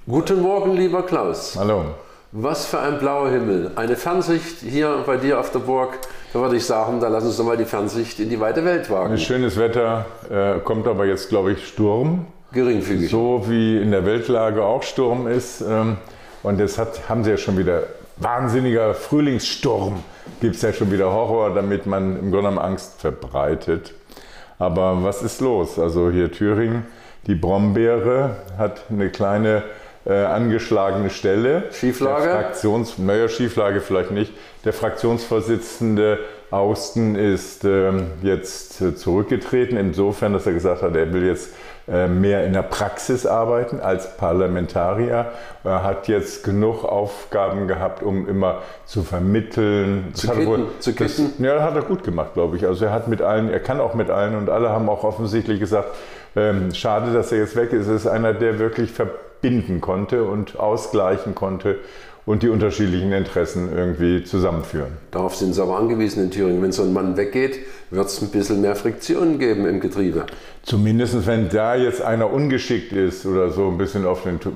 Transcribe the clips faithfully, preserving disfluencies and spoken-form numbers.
Guten Morgen, lieber Klaus. Hallo. Was für ein blauer Himmel. Eine Fernsicht hier bei dir auf der Burg. Da würde ich sagen, da lass uns doch mal die Fernsicht in die weite Welt wagen. Ein schönes Wetter, äh, kommt aber jetzt, glaube ich, Sturm. Geringfügig. So wie in der Weltlage auch Sturm ist. Ähm, und jetzt hat, haben sie ja schon wieder wahnsinniger Frühlingssturm. Gibt es ja schon wieder Horror, damit man im Grunde genommen Angst verbreitet. Aber was ist los? Also hier Thüringen, die Brombeere hat eine kleine äh, angeschlagene Stelle. Schieflage? Der Fraktions, naja, Schieflage vielleicht nicht. Der Fraktionsvorsitzende Austen ist ähm, jetzt äh, zurückgetreten, insofern, dass er gesagt hat, er will jetzt äh, mehr in der Praxis arbeiten als Parlamentarier. Er hat jetzt genug Aufgaben gehabt, um immer zu vermitteln. Zu kitten, wohl, zu kitten? Das, ja, hat er gut gemacht, glaube ich. Also er hat mit allen, er kann auch mit allen und alle haben auch offensichtlich gesagt, ähm, schade, dass er jetzt weg ist. Es ist einer, der wirklich verbinden konnte und ausgleichen konnte und die unterschiedlichen Interessen irgendwie zusammenführen. Darauf sind sie aber angewiesen in Thüringen. Wenn so ein Mann weggeht, wird es ein bisschen mehr Friktion geben im Getriebe. Zumindest wenn da jetzt einer ungeschickt ist oder so ein bisschen auf den,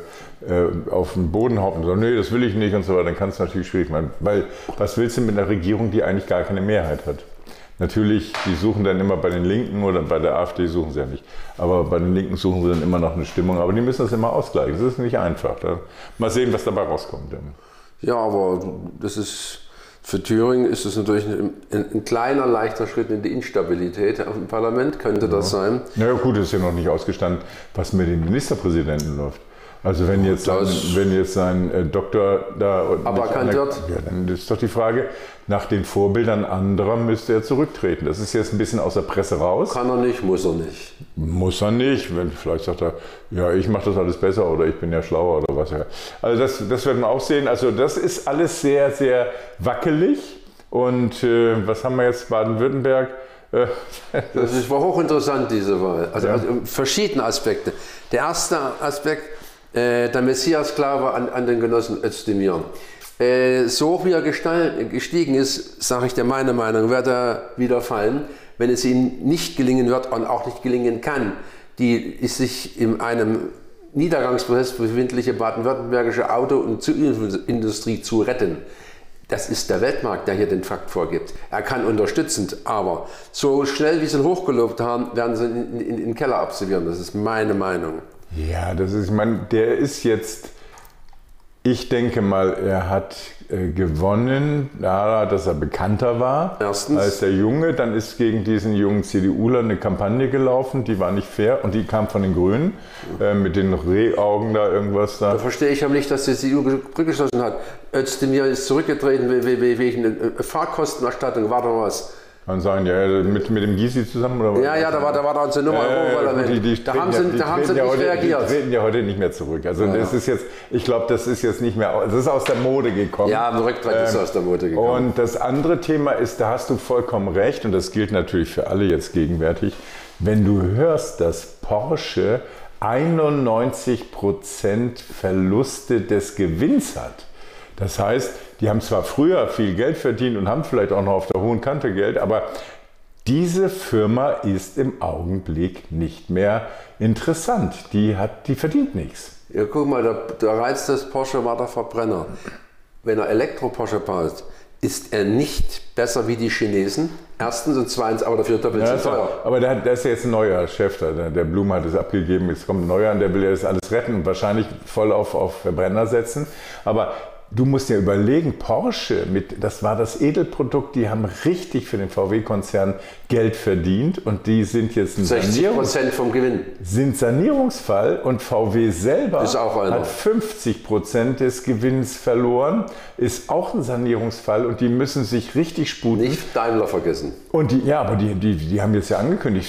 äh, auf den Boden haut und sagt, nee, das will ich nicht und so weiter, dann kann es natürlich schwierig werden. Weil was willst du mit einer Regierung, die eigentlich gar keine Mehrheit hat? Natürlich, die suchen dann immer bei den Linken oder bei der AfD suchen sie ja nicht. Aber bei den Linken suchen sie dann immer noch eine Stimmung. Aber die müssen das immer ausgleichen. Das ist nicht einfach. Mal sehen, was dabei rauskommt. Ja, aber das ist, für Thüringen ist das natürlich ein, ein kleiner, leichter Schritt in die Instabilität auf dem Parlament, könnte das ja sein. Na ja, gut, es ist ja noch nicht ausgestanden, was mit dem Ministerpräsidenten läuft. Also wenn jetzt, sein, wenn jetzt sein äh, Doktor da aberkannt wird, ja, dann ist doch die Frage, nach den Vorbildern anderer müsste er zurücktreten. Das ist jetzt ein bisschen aus der Presse raus. Kann er nicht, muss er nicht. Muss er nicht. Wenn, vielleicht sagt er, ja, ich mache das alles besser oder ich bin ja schlauer oder was. Also das, das werden wir auch sehen. Also das ist alles sehr, sehr wackelig. Und äh, was haben wir jetzt, Baden-Württemberg? Äh, das, das war hochinteressant, diese Wahl. Also, ja. also verschiedene Aspekte. Der erste Aspekt, äh, der Messias-Glaube an, an den Genossen Özdemir. Äh, so wie er gestiegen ist, sage ich dir meine Meinung, wird er wieder fallen, wenn es ihm nicht gelingen wird und auch nicht gelingen kann, die sich in einem Niedergangsprozess befindliche baden-württembergische Auto- und Zulieferindustrie zu retten. Das ist der Weltmarkt, der hier den Fakt vorgibt. Er kann unterstützend, aber so schnell wie sie ihn hochgelobt haben, werden sie in, in, in den Keller absolvieren. Das ist meine Meinung. Ja, das ist, ich meine, der ist jetzt... Ich denke mal, er hat äh, gewonnen, ja, dass er bekannter war Erstens. als der Junge. Dann ist gegen diesen jungen CDUler eine Kampagne gelaufen, die war nicht fair und die kam von den Grünen äh, mit den Rehaugen da irgendwas da. Da verstehe ich aber nicht, dass die C D U rückgeschlossen hat. Özdemir ist zurückgetreten wegen Fahrkostenerstattung, war doch was. Kann sein, ja, mit, mit dem Gysi zusammen oder was? Ja, ja, da war, da war da unsere Nummer äh, im Parlament. Da haben sie, ja, da haben sie nicht ja heute, reagiert. Die treten ja heute nicht mehr zurück. Also ja, das ja. ist jetzt, ich glaube, das ist jetzt nicht mehr, das ist aus der Mode gekommen. Ja, im Rücktritt ähm, ist aus der Mode gekommen. Und das andere Thema ist, da hast du vollkommen recht und das gilt natürlich für alle jetzt gegenwärtig, wenn du hörst, dass Porsche einundneunzig Prozent Verluste des Gewinns hat. Das heißt, die haben zwar früher viel Geld verdient und haben vielleicht auch noch auf der hohen Kante Geld, aber diese Firma ist im Augenblick nicht mehr interessant. Die, hat, die verdient nichts. Ja, guck mal, der, der Reiz des Porsche war der Verbrenner. Wenn er Elektro-Porsche baut, ist er nicht besser wie die Chinesen. Erstens und zweitens, aber dafür doppelt so teuer. Aber da, da ist ja jetzt ein neuer Chef, der, der Blum hat es abgegeben, jetzt kommt ein neuer und der will ja das alles retten und wahrscheinlich voll auf, auf Verbrenner setzen. Aber du musst ja überlegen, Porsche, mit, das war das Edelprodukt, die haben richtig für den V W-Konzern Geld verdient und die sind jetzt ein sechzig Prozent vom Gewinn. Sind Sanierungsfall und V W selber ist auch hat fünfzig Prozent des Gewinns verloren, ist auch ein Sanierungsfall und die müssen sich richtig sputen. Nicht Daimler vergessen. Und die, ja, aber die, die, die haben jetzt ja angekündigt,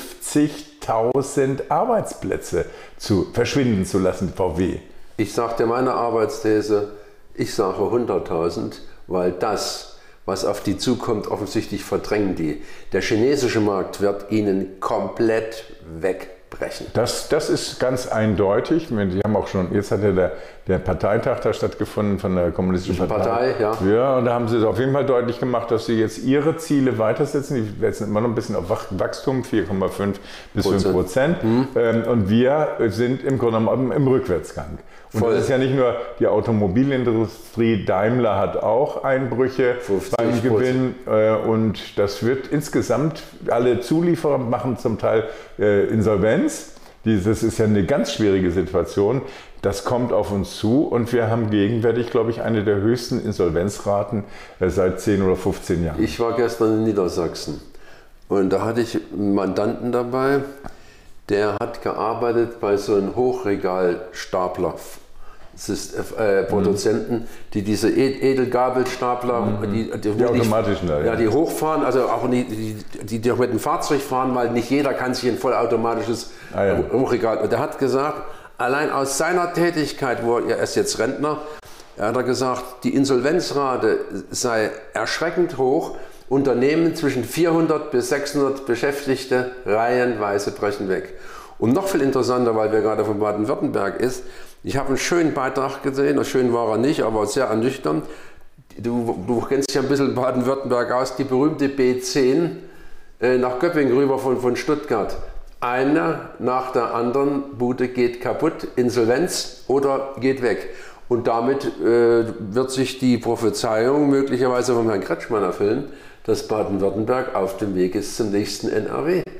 fünfzigtausend Arbeitsplätze zu verschwinden zu lassen, V W. Ich sage dir meine Arbeitsthese, ich sage hunderttausend, weil das, was auf die zukommt, offensichtlich verdrängen die. Der chinesische Markt wird ihnen komplett weg wegbrechen. Das, das ist ganz eindeutig. Sie haben auch schon, jetzt hat ja der, der Parteitag da stattgefunden von der Kommunistischen Partei. Partei, ja. Ja, und da haben sie auf jeden Fall deutlich gemacht, dass sie jetzt ihre Ziele weitersetzen. Die setzen immer noch ein bisschen auf Wachstum, vier Komma fünf bis fünf Prozent. Mhm. Und wir sind im Grunde genommen im Rückwärtsgang. Und Voll. Das ist ja nicht nur die Automobilindustrie, Daimler hat auch Einbrüche beim Gewinn und das wird insgesamt, alle Zulieferer machen zum Teil Insolvenz. Das ist ja eine ganz schwierige Situation. Das kommt auf uns zu und wir haben gegenwärtig, glaube ich, eine der höchsten Insolvenzraten seit zehn oder fünfzehn Jahren. Ich war gestern in Niedersachsen und da hatte ich einen Mandanten dabei, der hat gearbeitet bei so einem Hochregalstapler. Das ist äh, Produzenten, mhm. die diese Edelgabelstapler, mhm. die, die, die automatischen, nicht, ja, die hochfahren, also auch die, die, die mit dem Fahrzeug fahren, weil nicht jeder kann sich ein vollautomatisches ah, ja. Hochregal. Und der hat gesagt, allein aus seiner Tätigkeit, wo er ist jetzt Rentner, hat er gesagt, die Insolvenzrate sei erschreckend hoch. Unternehmen zwischen vierhundert bis sechshundert Beschäftigte reihenweise brechen weg. Und noch viel interessanter, weil wir gerade von Baden-Württemberg ist, ich habe einen schönen Beitrag gesehen, schön war er nicht, aber sehr ernüchternd. Du, du kennst ja ein bisschen Baden-Württemberg aus, die berühmte B zehn äh, nach Göppingen rüber von, von Stuttgart. Eine nach der anderen Bude geht kaputt, Insolvenz oder geht weg. Und damit äh, wird sich die Prophezeiung möglicherweise von Herrn Kretschmann erfüllen, dass Baden-Württemberg auf dem Weg ist zum nächsten N R W.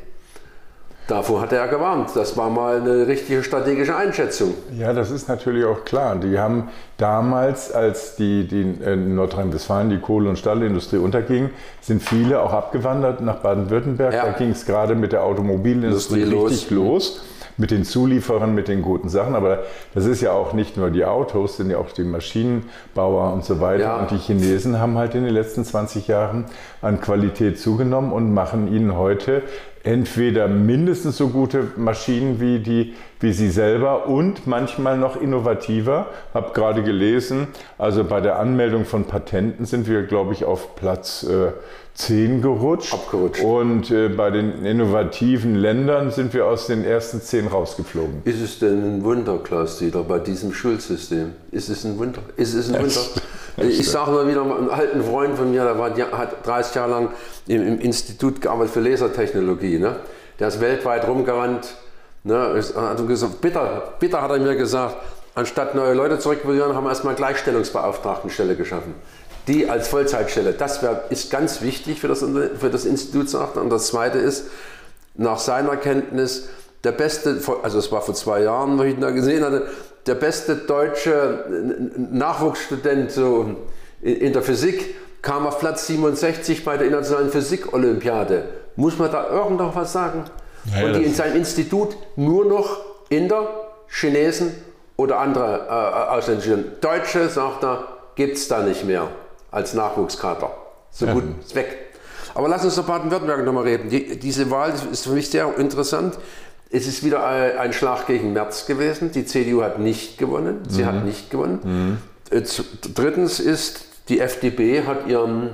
Davor hat er gewarnt. Das war mal eine richtige strategische Einschätzung. Ja, das ist natürlich auch klar. Die haben damals, als die, die in Nordrhein-Westfalen die Kohle- und Stahlindustrie unterging, sind viele auch abgewandert nach Baden-Württemberg. Ja. Da ging es gerade mit der Automobilindustrie Industrie richtig los. los. Mit den Zulieferern, mit den guten Sachen. Aber das ist ja auch nicht nur die Autos, sind ja auch die Maschinenbauer und so weiter. Ja. Und die Chinesen haben halt in den letzten zwanzig Jahren an Qualität zugenommen und machen ihnen heute entweder mindestens so gute Maschinen wie, die, wie sie selber und manchmal noch innovativer. Habe gerade gelesen, also bei der Anmeldung von Patenten sind wir, glaube ich, auf Platz äh, zehn gerutscht. Abgerutscht. Und äh, bei den innovativen Ländern sind wir aus den ersten zehn rausgeflogen. Ist es denn ein Wunder, Klaus-Dieter, bei diesem Schulsystem? Ist es ein Wunder? Ist es ein Wunder? Ich sage mal wieder, einen alten Freund von mir, der war, hat dreißig Jahre lang im, im Institut gearbeitet für Lasertechnologie. Ne? Der ist weltweit rumgerannt. Ne? Hat gesagt, bitter, bitter hat er mir gesagt, anstatt neue Leute zurückzuholen, haben wir erstmal Gleichstellungsbeauftragtenstelle geschaffen. Die als Vollzeitstelle. Das wär, ist ganz wichtig für das, für das Institut, sagt er. Und das Zweite ist, nach seiner Kenntnis, der beste, also es war vor zwei Jahren, wo ich ihn da gesehen hatte, der beste deutsche Nachwuchsstudent so in der Physik kam auf Platz siebenundsechzig bei der Internationalen Physik-Olympiade. Muss man da irgendwo was sagen? Ja, und die in seinem Institut nur noch Inder, Chinesen oder andere äh, ausländische. Deutsche, sagt er, gibt es da nicht mehr als Nachwuchskader. So ja. Gut, ist weg. Aber lass uns über Baden-Württemberg nochmal reden. Die, diese Wahl ist für mich sehr interessant. Es ist wieder ein Schlag gegen Merz gewesen. Die C D U hat nicht gewonnen. Sie mhm. hat nicht gewonnen. Mhm. Drittens ist, die F D P hat ihren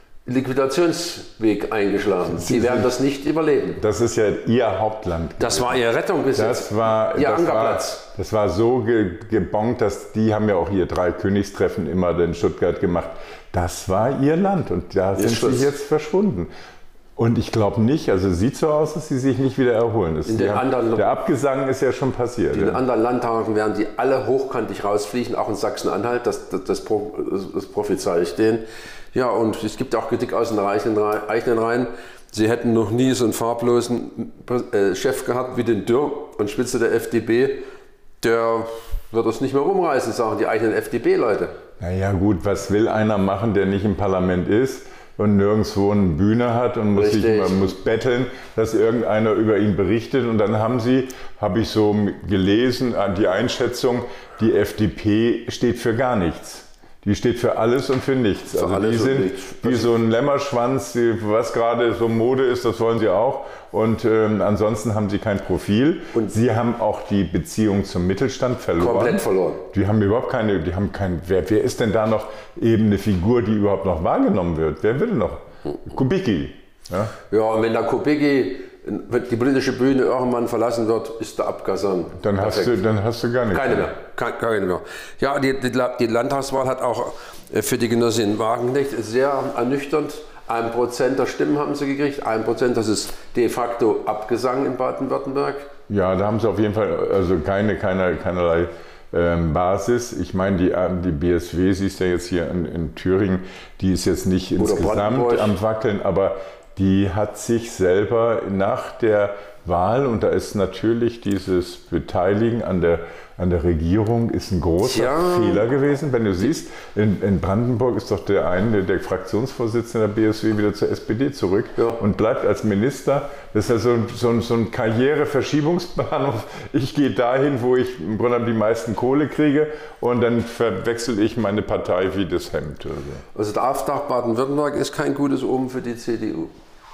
Liquidationsweg eingeschlagen. Sie werden das nicht überleben. Das ist ja ihr Hauptland. Das war ihre Rettung bis jetzt. Das war ihr Ankerplatz. Das war so ge gebongt, dass die haben ja auch ihr drei Königstreffen immer in Stuttgart gemacht. Das war ihr Land und da sind sie jetzt verschwunden. Und ich glaube nicht, also es sieht so aus, dass sie sich nicht wieder erholen. Das in den haben, anderen, der Abgesang ist ja schon passiert. In ja. den anderen Landtagen werden die alle hochkantig rausfliegen, auch in Sachsen-Anhalt, das, das, das, das prophezei ich denen. Ja, und es gibt auch Kritik aus den eigenen Reihen. Sie hätten noch nie so einen farblosen Chef gehabt wie den Dürr und Spitze der F D P. Der wird das nicht mehr rumreißen, sagen die eigenen F D P-Leute. Naja gut, was will einer machen, der nicht im Parlament ist und nirgendwo eine Bühne hat und muss, sich, man muss betteln, dass irgendeiner über ihn berichtet. Und dann haben sie, habe ich so gelesen, die Einschätzung, die F D P steht für gar nichts. Die steht für alles und für nichts. Für also die sind wie so ein Lämmerschwanz, die, was gerade so Mode ist, das wollen sie auch. Und ähm, ansonsten haben sie kein Profil. Und sie haben auch die Beziehung zum Mittelstand verloren. Komplett verloren. Die haben überhaupt keine, die haben kein, wer, wer ist denn da noch eben eine Figur, die überhaupt noch wahrgenommen wird? Wer will noch? Kubicki. Ja, ja, und wenn der Kubicki wenn die politische Bühne irgendwann verlassen wird, ist der Abgasang. Dann hast, du, dann hast du gar nichts Keine mehr. Keine, keine mehr. Ja, die, die, die Landtagswahl hat auch für die Genossin Wagenknecht sehr ernüchternd. Ein Prozent der Stimmen haben sie gekriegt. Ein Prozent, das ist de facto Abgesang in Baden-Württemberg. Ja, da haben sie auf jeden Fall also keine, keine, keinerlei ähm, Basis. Ich meine, die, die B S W, siehst du ja jetzt hier in, in Thüringen, die ist jetzt nicht Oder insgesamt am Wackeln, aber die hat sich selber nach der Wahl, und da ist natürlich dieses Beteiligen an der, an der Regierung ist ein großer ja. Fehler gewesen. Wenn du siehst, in, in Brandenburg ist doch der eine, der Fraktionsvorsitzende der B S W wieder zur S P D zurück ja. und bleibt als Minister. Das ist ja so ein, so ein, so ein Karriereverschiebungsbahnhof. Ich gehe dahin, wo ich im Grunde die meisten Kohle kriege, und dann verwechsel ich meine Partei wie das Hemd. Also, also der Auftrag Baden-Württemberg ist kein gutes Omen für die C D U.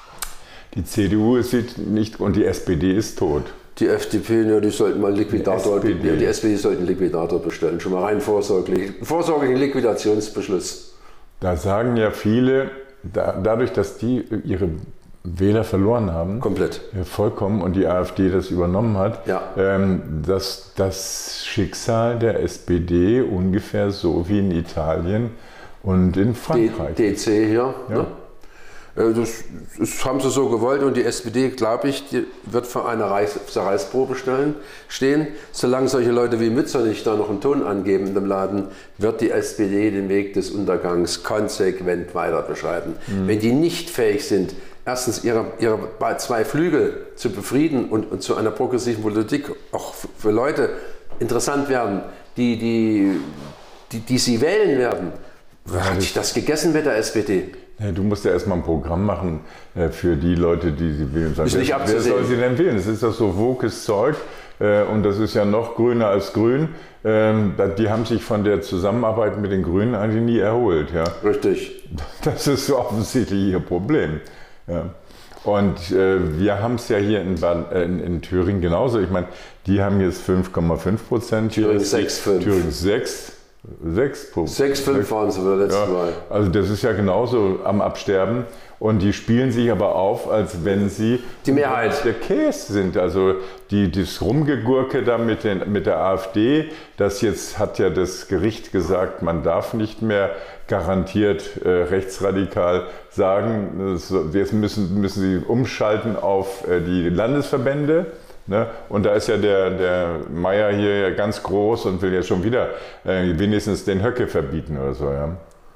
Die C D U sieht nicht, und die S P D ist tot. Die F D P, ja, die sollten mal einen Liquidator, die, ja, die S P D sollten einen Liquidator bestellen, schon mal rein vorsorglich, vorsorglichen Liquidationsbeschluss. Da sagen ja viele, da, dadurch, dass die ihre Wähler verloren haben, komplett, ja, vollkommen, und die AfD das übernommen hat, ja. ähm, dass das Schicksal der S P D ungefähr so wie in Italien und in Frankreich. D C hier, ja. Ne? Das, das haben sie so gewollt, und die S P D, glaube ich, die wird vor einer Reis, Zerreißprobe stellen, stehen. Solange solche Leute wie Mützer nicht da noch einen Ton angeben in dem Laden, wird die S P D den Weg des Untergangs konsequent weiter beschreiten. Mhm. Wenn die nicht fähig sind, erstens ihre, ihre zwei Flügel zu befrieden und, und zu einer progressiven Politik auch für Leute interessant werden, die, die, die, die sie wählen werden, ja, hat sich das gegessen mit der S P D. Ja, du musst ja erstmal ein Programm machen äh, für die Leute, die sie wählen. Ist nicht wer, wer soll sie denn wählen? Das ist doch so wokes Zeug, äh, und das ist ja noch grüner als grün. Ähm, die haben sich von der Zusammenarbeit mit den Grünen eigentlich nie erholt. Ja? Richtig. Das ist so offensichtlich ihr Problem. Ja. Und äh, wir haben es ja hier in, äh, in, in Thüringen genauso. Ich meine, die haben jetzt fünf Komma fünf Prozent. Thüringen sechs Komma fünf. Thüringen sechs. sechs Komma fünf waren sie bei der letzten Mal. Ja, also das ist ja genauso am Absterben, und die spielen sich aber auf, als wenn sie die Mehrheit der Käse sind. Also die, das Rumgegurke da mit, den, mit der AfD, das jetzt hat ja das Gericht gesagt, man darf nicht mehr garantiert äh, rechtsradikal sagen, jetzt müssen, müssen sie umschalten auf äh, die Landesverbände. Ne? Und da ist ja der, der Meier hier ja ganz groß und will ja schon wieder äh, wenigstens den Höcke verbieten oder so. Ja?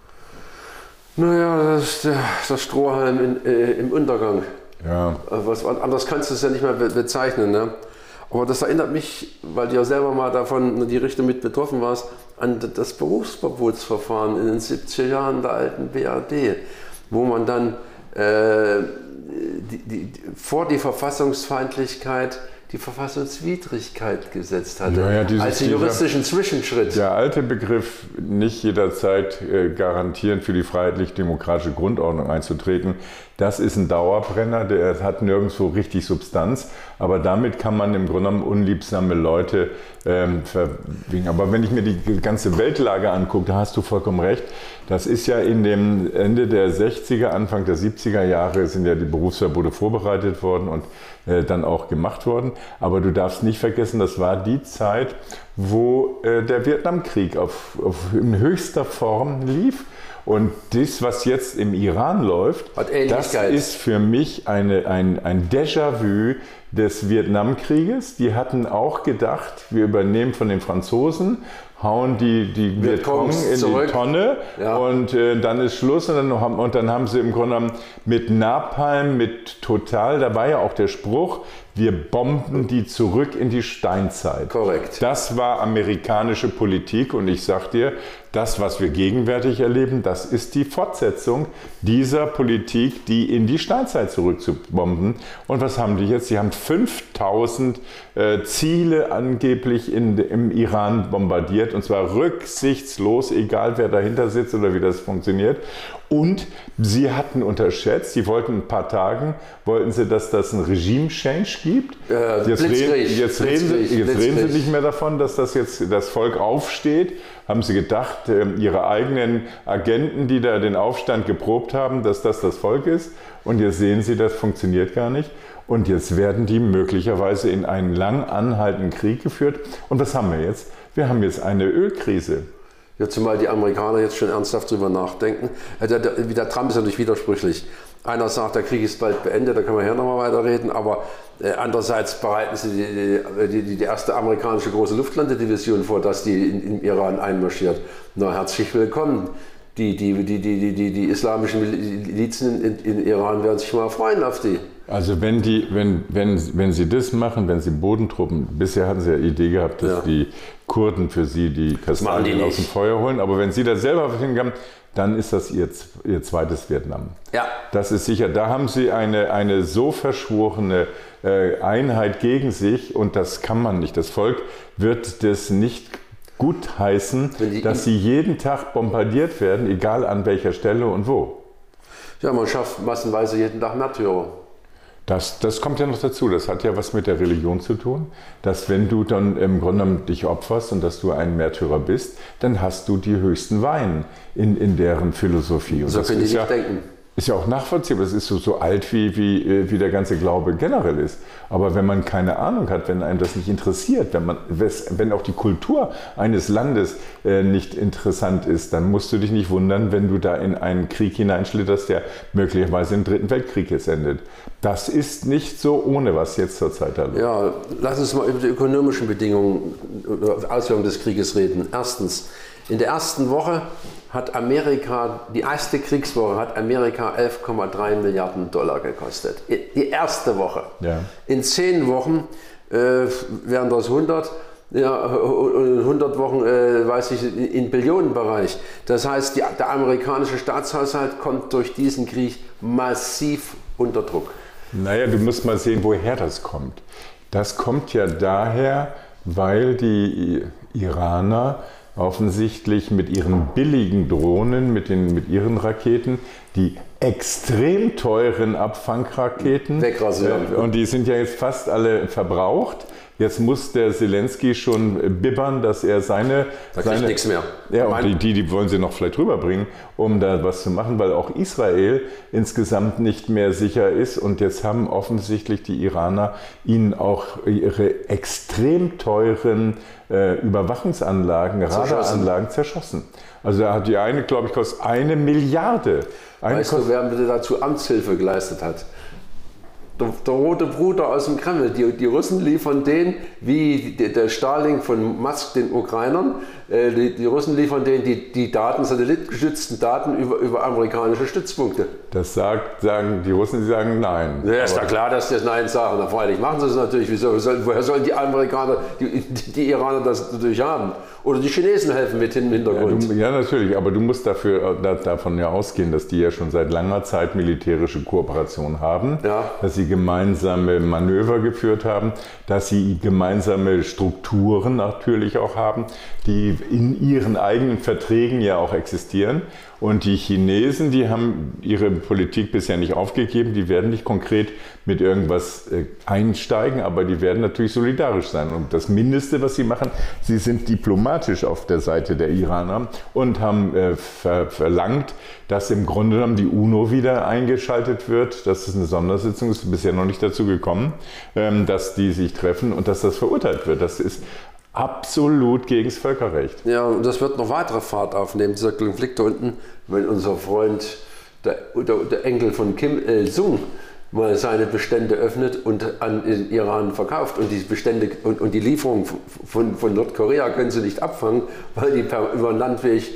Naja, das ist der, das Strohhalm in, äh, im Untergang. Ja. Was, anders kannst du es ja nicht mehr be bezeichnen. Ne? Aber das erinnert mich, weil du ja selber mal davon in die Richtung mit betroffen warst, an das Berufsverbotsverfahren in den siebziger Jahren der alten B R D, wo man dann äh, die, die, vor die Verfassungsfeindlichkeit die Verfassungswidrigkeit gesetzt hatte, ja, ja, als juristischen Zwischenschritt. Der alte Begriff, nicht jederzeit äh, garantieren, für die freiheitlich-demokratische Grundordnung einzutreten, das ist ein Dauerbrenner, der hat nirgendwo richtig Substanz, aber damit kann man im Grunde genommen unliebsame Leute ähm, verwingen. Aber wenn ich mir die ganze Weltlage angucke, da hast du vollkommen recht, das ist ja in dem Ende der sechziger, Anfang der siebziger Jahre sind ja die Berufsverbote vorbereitet worden und äh, dann auch gemacht worden. Aber du darfst nicht vergessen, das war die Zeit, wo äh, der Vietnamkrieg auf, auf, in höchster Form lief. Und das, was jetzt im Iran läuft, das ist für mich eine, ein, ein Déjà-vu des Vietnamkrieges. Die hatten auch gedacht, wir übernehmen von den Franzosen, hauen die, die Vietcong in zurück. Die Tonne, ja. Und äh, dann ist Schluss. Und dann, haben, und dann haben sie im Grunde genommen mit Napalm, mit Total, da war ja auch der Spruch, wir bomben die zurück in die Steinzeit. Korrekt. Das war amerikanische Politik, und ich sag dir, das, was wir gegenwärtig erleben, das ist die Fortsetzung dieser Politik, die in die Steinzeit zurückzubomben. Und was haben die jetzt? Sie haben fünftausend äh, Ziele angeblich in, im Iran bombardiert, und zwar rücksichtslos, egal wer dahinter sitzt oder wie das funktioniert. Und sie hatten unterschätzt, sie wollten ein paar Tagen, wollten sie, dass das ein Regime-Change gibt. Äh, jetzt reden, jetzt, reden sie, jetzt reden sie nicht mehr davon, dass das jetzt das Volk aufsteht. Haben sie gedacht, ihre eigenen Agenten, die da den Aufstand geprobt haben, dass das das Volk ist. Und jetzt sehen sie, das funktioniert gar nicht. Und jetzt werden die möglicherweise in einen lang anhaltenden Krieg geführt. Und was haben wir jetzt? Wir haben jetzt eine Ölkrise. Ja, zumal die Amerikaner jetzt schon ernsthaft drüber nachdenken. Der, der, der Trump ist natürlich widersprüchlich. Einer sagt, der Krieg ist bald beendet, da können wir hier nochmal weiterreden, aber äh, andererseits bereiten sie die, die, die, die erste amerikanische große Luftlandedivision vor, dass die in, in Iran einmarschiert. Na, herzlich willkommen. Die, die, die, die, die, die islamischen Milizen in, in Iran werden sich mal freuen auf die. Also wenn, die, wenn, wenn, wenn sie das machen, wenn sie Bodentruppen, bisher hatten sie ja die Idee gehabt, dass ja. die Kurden für sie die Kastanien aus dem Feuer holen, aber wenn sie das selber hingaben, dann ist das ihr, ihr zweites Vietnam. Ja. Das ist sicher. Da haben sie eine, eine so verschworene äh, Einheit gegen sich und das kann man nicht. Das Volk wird das nicht gutheißen, dass sie jeden Tag bombardiert werden, egal an welcher Stelle und wo. Ja, man schafft massenweise jeden Tag Märtyrer. Das, das kommt ja noch dazu, das hat ja was mit der Religion zu tun, dass wenn du dann im Grunde genommen dich opferst und dass du ein Märtyrer bist, dann hast du die höchsten Weinen in, in deren Philosophie. Und so das können die ist nicht ja, denken. Ist ja auch nachvollziehbar, es ist so, so alt, wie, wie, wie der ganze Glaube generell ist. Aber wenn man keine Ahnung hat, wenn einem das nicht interessiert, wenn, man, wenn auch die Kultur eines Landes äh, nicht interessant ist, dann musst du dich nicht wundern, wenn du da in einen Krieg hineinschlitterst, der möglicherweise im Dritten Weltkrieg jetzt endet. Das ist nicht so ohne, was jetzt zurzeit da läuft. Ja, lass uns mal über die ökonomischen Bedingungen, Auswirkungen des Krieges reden. Erstens, in der ersten Woche hat Amerika, die erste Kriegswoche hat Amerika elf Komma drei Milliarden Dollar gekostet. Die erste Woche. Ja. In zehn Wochen äh, wären das hundert. Ja, hundert Wochen, äh, weiß ich, in Billionenbereich. Das heißt, die, der amerikanische Staatshaushalt kommt durch diesen Krieg massiv unter Druck. Naja, du musst mal sehen, woher das kommt. Das kommt ja daher, weil die Iraner offensichtlich mit ihren billigen Drohnen, mit, den, mit ihren Raketen, die extrem teuren Abfangraketen, wegrasieren. Äh, und die sind ja jetzt fast alle verbraucht. Jetzt muss der Zelensky schon bibbern, dass er seine... Da kriegt seine, nichts mehr. Ja, und die, die, die wollen sie noch vielleicht rüberbringen, um da was zu machen, weil auch Israel insgesamt nicht mehr sicher ist. Und jetzt haben offensichtlich die Iraner ihnen auch ihre extrem teuren äh, Überwachungsanlagen, Radaranlagen zerschossen. Also da hat die eine, glaube ich, kostet eine Milliarde. Eine weißt du, wer bitte dazu Amtshilfe geleistet hat? Der, der rote Bruder aus dem Kreml. Die, die Russen liefern den, wie die, der Stalin von Musk den Ukrainern, äh, die, die Russen liefern denen die, die Daten, satellitengestützten Daten über, über amerikanische Stützpunkte. Das sagt, sagen die Russen, die sagen nein. Ja, ist ja klar, dass die das Nein sagen. Na, freilich machen sie es natürlich. Wieso, soll, woher sollen die Amerikaner, die, die Iraner das natürlich haben? Oder die Chinesen helfen mit im Hintergrund. Ja, du, ja, natürlich, aber du musst dafür, da, davon ja ausgehen, dass die ja schon seit langer Zeit militärische Kooperation haben, ja. dass sie gemeinsame Manöver geführt haben, dass sie gemeinsame Strukturen natürlich auch haben, die in ihren eigenen Verträgen ja auch existieren. Und die Chinesen, die haben ihre Politik bisher nicht aufgegeben, die werden nicht konkret mit irgendwas äh, einsteigen, aber die werden natürlich solidarisch sein. Und das Mindeste, was sie machen, sie sind diplomatisch auf der Seite der Iraner und haben äh, ver verlangt, dass im Grunde genommen die UNO wieder eingeschaltet wird. Das ist eine Sondersitzung, ist bisher noch nicht dazu gekommen, ähm, dass die sich treffen und dass das verurteilt wird. Das ist absolut gegen das Völkerrecht. Ja, und das wird noch weitere Fahrt aufnehmen, dieser Konflikt da unten, wenn unser Freund, der, der, der Enkel von Kim Il-sung, mal seine Bestände öffnet und an den Iran verkauft. Und die Bestände und, und die Lieferung von, von Nordkorea können sie nicht abfangen, weil die per, über den Landweg,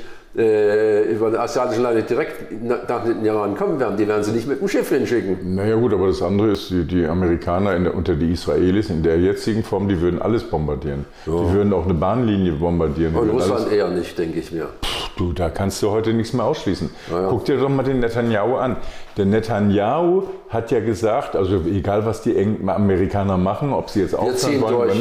äh, über den asiatischen Land direkt nach den Iran kommen werden. Die werden sie nicht mit dem Schiff hinschicken. Naja gut, aber das andere ist, die, die Amerikaner in der, unter die Israelis in der jetzigen Form, die würden alles bombardieren. Ja. Die würden auch eine Bahnlinie bombardieren. Und Russland alles, eher nicht, denke ich mir. Pff, du, da kannst du heute nichts mehr ausschließen. Ja. Guck dir doch mal den Netanyahu an. Der Netanyahu hat ja gesagt, also egal was die Amerikaner machen, ob sie jetzt aufhören wollen oder nicht,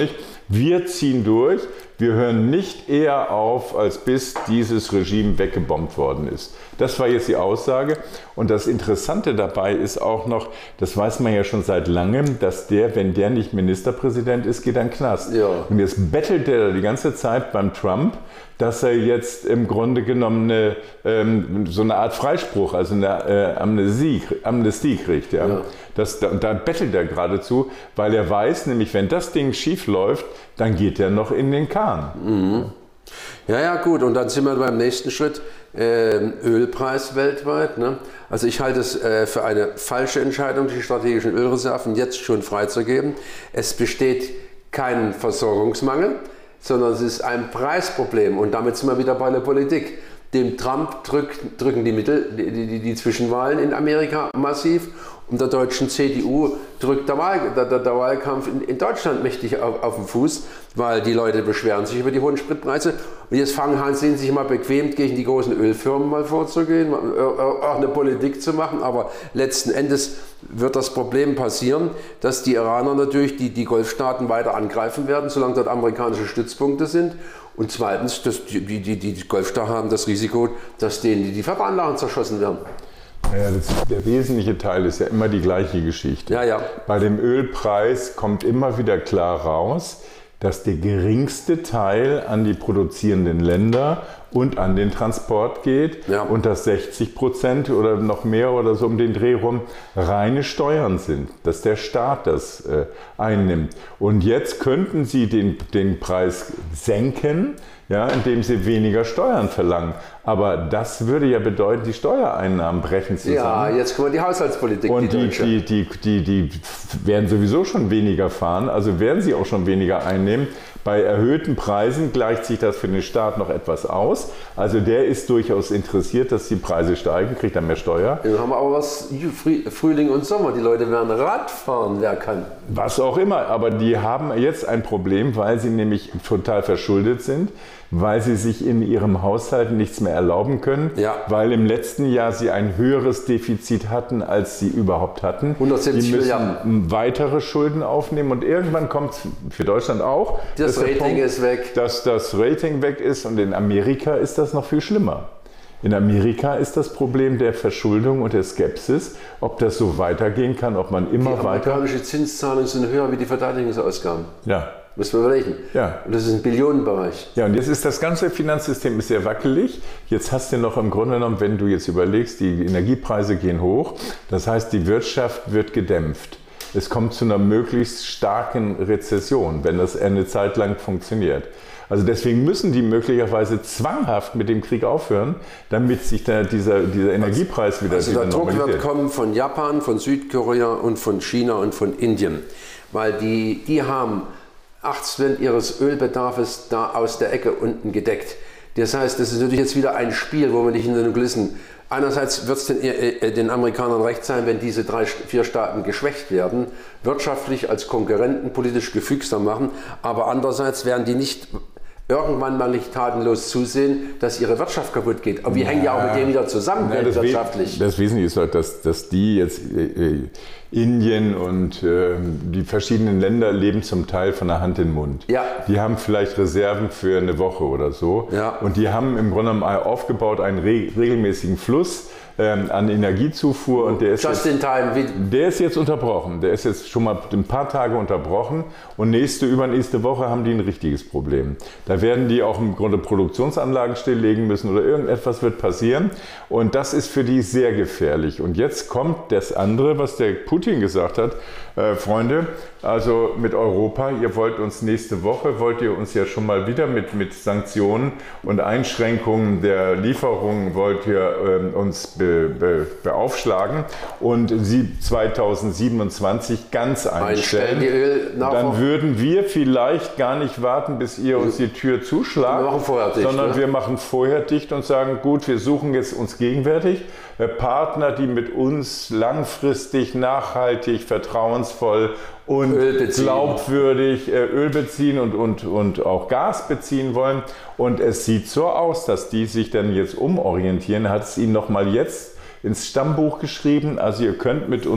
Wir ziehen durch, wir hören nicht eher auf, als bis dieses Regime weggebombt worden ist. Das war jetzt die Aussage. Und das Interessante dabei ist auch noch, das weiß man ja schon seit langem, dass der, wenn der nicht Ministerpräsident ist, geht er in den Knast. Ja. Und jetzt bettelt der die ganze Zeit beim Trump, dass er jetzt im Grunde genommen eine, ähm, so eine Art Freispruch, also eine äh, Amnestie, Amnestie kriegt. Ja. Ja. Das, da, da bettelt er geradezu, weil er weiß, nämlich wenn das Ding schief läuft, dann geht er noch in den Kahn. Mhm. Ja, ja, gut. Und dann sind wir beim nächsten Schritt, äh, Ölpreis weltweit. Ne? Also ich halte es äh, für eine falsche Entscheidung, die strategischen Ölreserven jetzt schon freizugeben. Es besteht kein Versorgungsmangel, sondern es ist ein Preisproblem. Und damit sind wir wieder bei der Politik. Dem Trump drückt, drücken die Mittel, die, die, die Zwischenwahlen in Amerika massiv. Und der deutschen C D U drückt der, Wahl, der, der, der Wahlkampf in, in Deutschland mächtig auf, auf den Fuß, weil die Leute beschweren sich über die hohen Spritpreise. Und jetzt fangen Hans an, sich mal bequem gegen die großen Ölfirmen mal vorzugehen, auch eine Politik zu machen. Aber letzten Endes wird das Problem passieren, dass die Iraner natürlich die, die Golfstaaten weiter angreifen werden, solange dort amerikanische Stützpunkte sind. Und zweitens, dass die, die, die, die Golfstaaten haben das Risiko, dass denen die, die Verbandanlagen zerschossen werden. Ja, das, der wesentliche Teil ist ja immer die gleiche Geschichte. Ja, ja. Bei dem Ölpreis kommt immer wieder klar raus, dass der geringste Teil an die produzierenden Länder und an den Transport geht, ja, und dass sechzig Prozent oder noch mehr oder so um den Dreh rum reine Steuern sind, dass der Staat das äh, einnimmt. Und jetzt könnten sie den, den Preis senken, ja, indem sie weniger Steuern verlangen. Aber das würde ja bedeuten, die Steuereinnahmen brechen zusammen. Ja, jetzt kommen wir die Haushaltspolitik. Und die, die, die, die, die werden sowieso schon weniger fahren, also werden sie auch schon weniger einnehmen. Bei erhöhten Preisen gleicht sich das für den Staat noch etwas aus. Also der ist durchaus interessiert, dass die Preise steigen, kriegt dann mehr Steuer. Dann haben wir aber was Frühling und Sommer. Die Leute werden Rad fahren, wer kann. Was auch immer, aber die haben jetzt ein Problem, weil sie nämlich total verschuldet sind, weil sie sich in ihrem Haushalt nichts mehr erlauben können, ja, weil im letzten Jahr sie ein höheres Defizit hatten, als sie überhaupt hatten. hundertsiebzig die müssen Milliarden. Weitere Schulden aufnehmen und irgendwann kommt es für Deutschland auch, das Rating Punkt, ist weg. Dass das Rating weg ist, und in Amerika ist das noch viel schlimmer. In Amerika ist das Problem der Verschuldung und der Skepsis, ob das so weitergehen kann, ob man immer die weiter... Die amerikanischen Zinszahlungen sind höher wie die Verteidigungsausgaben. Ja. Muss man überlegen. Ja. Und das ist ein Billionenbereich. Ja, und jetzt ist das ganze Finanzsystem ist sehr wackelig. Jetzt hast du noch im Grunde genommen, wenn du jetzt überlegst, die Energiepreise gehen hoch. Das heißt, die Wirtschaft wird gedämpft. Es kommt zu einer möglichst starken Rezession, wenn das eine Zeit lang funktioniert. Also deswegen müssen die möglicherweise zwanghaft mit dem Krieg aufhören, damit sich da dieser, dieser Energiepreis wieder, also wieder der Druck normalisiert. wird kommen von Japan, von Südkorea und von China und von Indien. Weil die, die haben achtzig Prozent ihres Ölbedarfs da aus der Ecke unten gedeckt. Das heißt, das ist natürlich jetzt wieder ein Spiel, wo man nicht hinter den Kulissen... Einerseits wird es den, äh, den Amerikanern recht sein, wenn diese drei, vier Staaten geschwächt werden, wirtschaftlich als Konkurrenten politisch gefügster machen, aber andererseits werden die nicht irgendwann mal nicht tatenlos zusehen, dass ihre Wirtschaft kaputt geht. Aber wir ja, hängen ja auch mit denen wieder zusammen, ja, das wirtschaftlich. Das Wesentliche ist halt, dass, dass die jetzt, äh, Indien und äh, die verschiedenen Länder leben zum Teil von der Hand in den Mund. Ja. Die haben vielleicht Reserven für eine Woche oder so. Ja. Und die haben im Grunde genommen aufgebaut einen re regelmäßigen Fluss ähm, an Energiezufuhr. Und der ist, Just jetzt, in time. der ist jetzt unterbrochen. Der ist jetzt schon mal ein paar Tage unterbrochen. Und nächste, übernächste Woche haben die ein richtiges Problem. Da werden die auch im Grunde Produktionsanlagen stilllegen müssen oder irgendetwas wird passieren. Und das ist für die sehr gefährlich. Und jetzt kommt das andere, was der Putin gesagt hat. Äh, Freunde, also mit Europa, ihr wollt uns nächste Woche, wollt ihr uns ja schon mal wieder mit, mit Sanktionen und Einschränkungen der Lieferungen, wollt ihr ähm, uns be, be, beaufschlagen und sie zweitausendsiebenundzwanzig ganz einstellen. Die Öl Dann würden wir vielleicht gar nicht warten, bis ihr uns die Tür zuschlagt, wir machen vorher dicht, sondern ne? wir machen vorher dicht und sagen, gut, wir suchen jetzt uns gegenwärtig äh, Partner, die mit uns langfristig, nachhaltig, vertrauensvoll und glaubwürdig äh, Öl beziehen und, und, und auch Gas beziehen wollen. Und es sieht so aus, dass die sich dann jetzt umorientieren. Hat es ihnen nochmal jetzt ins Stammbuch geschrieben. Also ihr könnt mit uns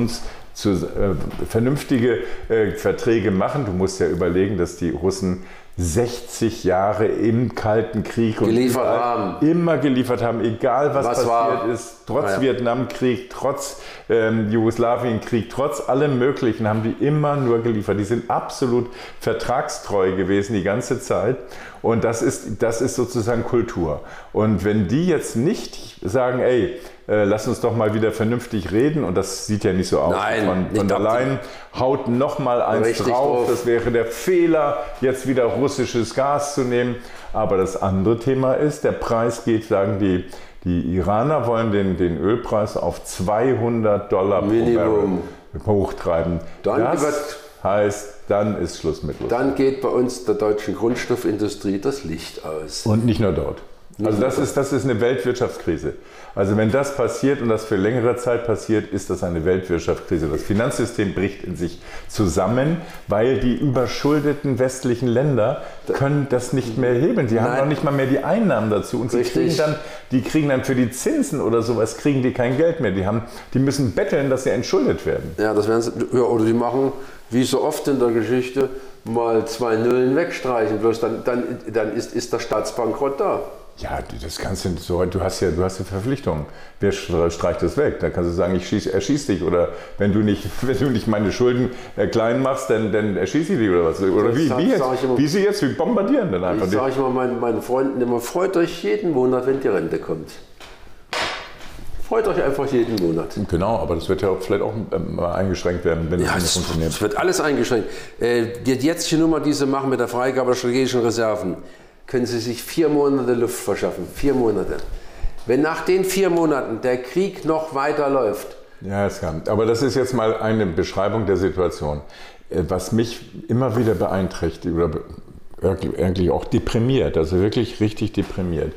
zu, äh, vernünftige äh, Verträge machen. Du musst ja überlegen, dass die Russen sechzig Jahre im Kalten Krieg geliefert und haben. immer geliefert haben, egal was, was passiert war. ist, trotz ja. Vietnamkrieg, trotz ähm, Jugoslawienkrieg, trotz allem Möglichen haben die immer nur geliefert. Die sind absolut vertragstreu gewesen die ganze Zeit und das ist, das ist sozusagen Kultur. Und wenn die jetzt nicht sagen, ey, äh, lass uns doch mal wieder vernünftig reden und das sieht ja nicht so aus. Nein, von, von der Leyen haut noch mal eins drauf. drauf, das wäre der Fehler, jetzt wieder russisches Gas zu nehmen. Aber das andere Thema ist, der Preis geht, sagen die, die Iraner wollen den, den Ölpreis auf zweihundert Dollar Minimum pro Barrel hochtreiben. Dann das wird, heißt, dann ist Schluss mit Russland. Dann geht bei uns der deutschen Grundstoffindustrie das Licht aus. Und nicht nur dort. Also das ist, das ist eine Weltwirtschaftskrise. Also wenn das passiert und das für längere Zeit passiert, ist das eine Weltwirtschaftskrise. Das Finanzsystem bricht in sich zusammen, weil die überschuldeten westlichen Länder können das nicht mehr heben. Die haben noch nicht mal mehr die Einnahmen dazu und sie kriegen dann, die kriegen dann für die Zinsen oder sowas kriegen die kein Geld mehr. Die haben, die müssen betteln, dass sie entschuldet werden. Ja, das werden sie, ja, oder die machen wie so oft in der Geschichte mal zwei Nullen wegstreichen. Bloß dann, dann, dann ist, ist der Staatsbankrott da. Ja, das kannst du so, du hast ja, du hast ja Verpflichtungen. Wer streicht das weg? Da kannst du sagen, ich schieß, erschieß dich oder wenn du nicht, wenn du nicht meine Schulden äh, klein machst, dann, dann erschieße ich dich oder was? Oder wie, wie, jetzt, immer, wie sie jetzt, wir bombardieren dann einfach. Ich sage immer meinen, meinen Freunden immer, freut euch jeden Monat, wenn die Rente kommt. Freut euch einfach jeden Monat. Genau, aber das wird ja auch vielleicht auch ähm, eingeschränkt werden, wenn ja, das nicht funktioniert. Es wird alles eingeschränkt. Äh, die jetzige Nummer, die sie machen mit der Freigabe der strategischen Reserven, können Sie sich vier Monate Luft verschaffen. Vier Monate. Wenn nach den vier Monaten der Krieg noch weiterläuft. Ja, es kann. Aber das ist jetzt mal eine Beschreibung der Situation. Was mich immer wieder beeinträchtigt oder eigentlich auch deprimiert, also wirklich richtig deprimiert.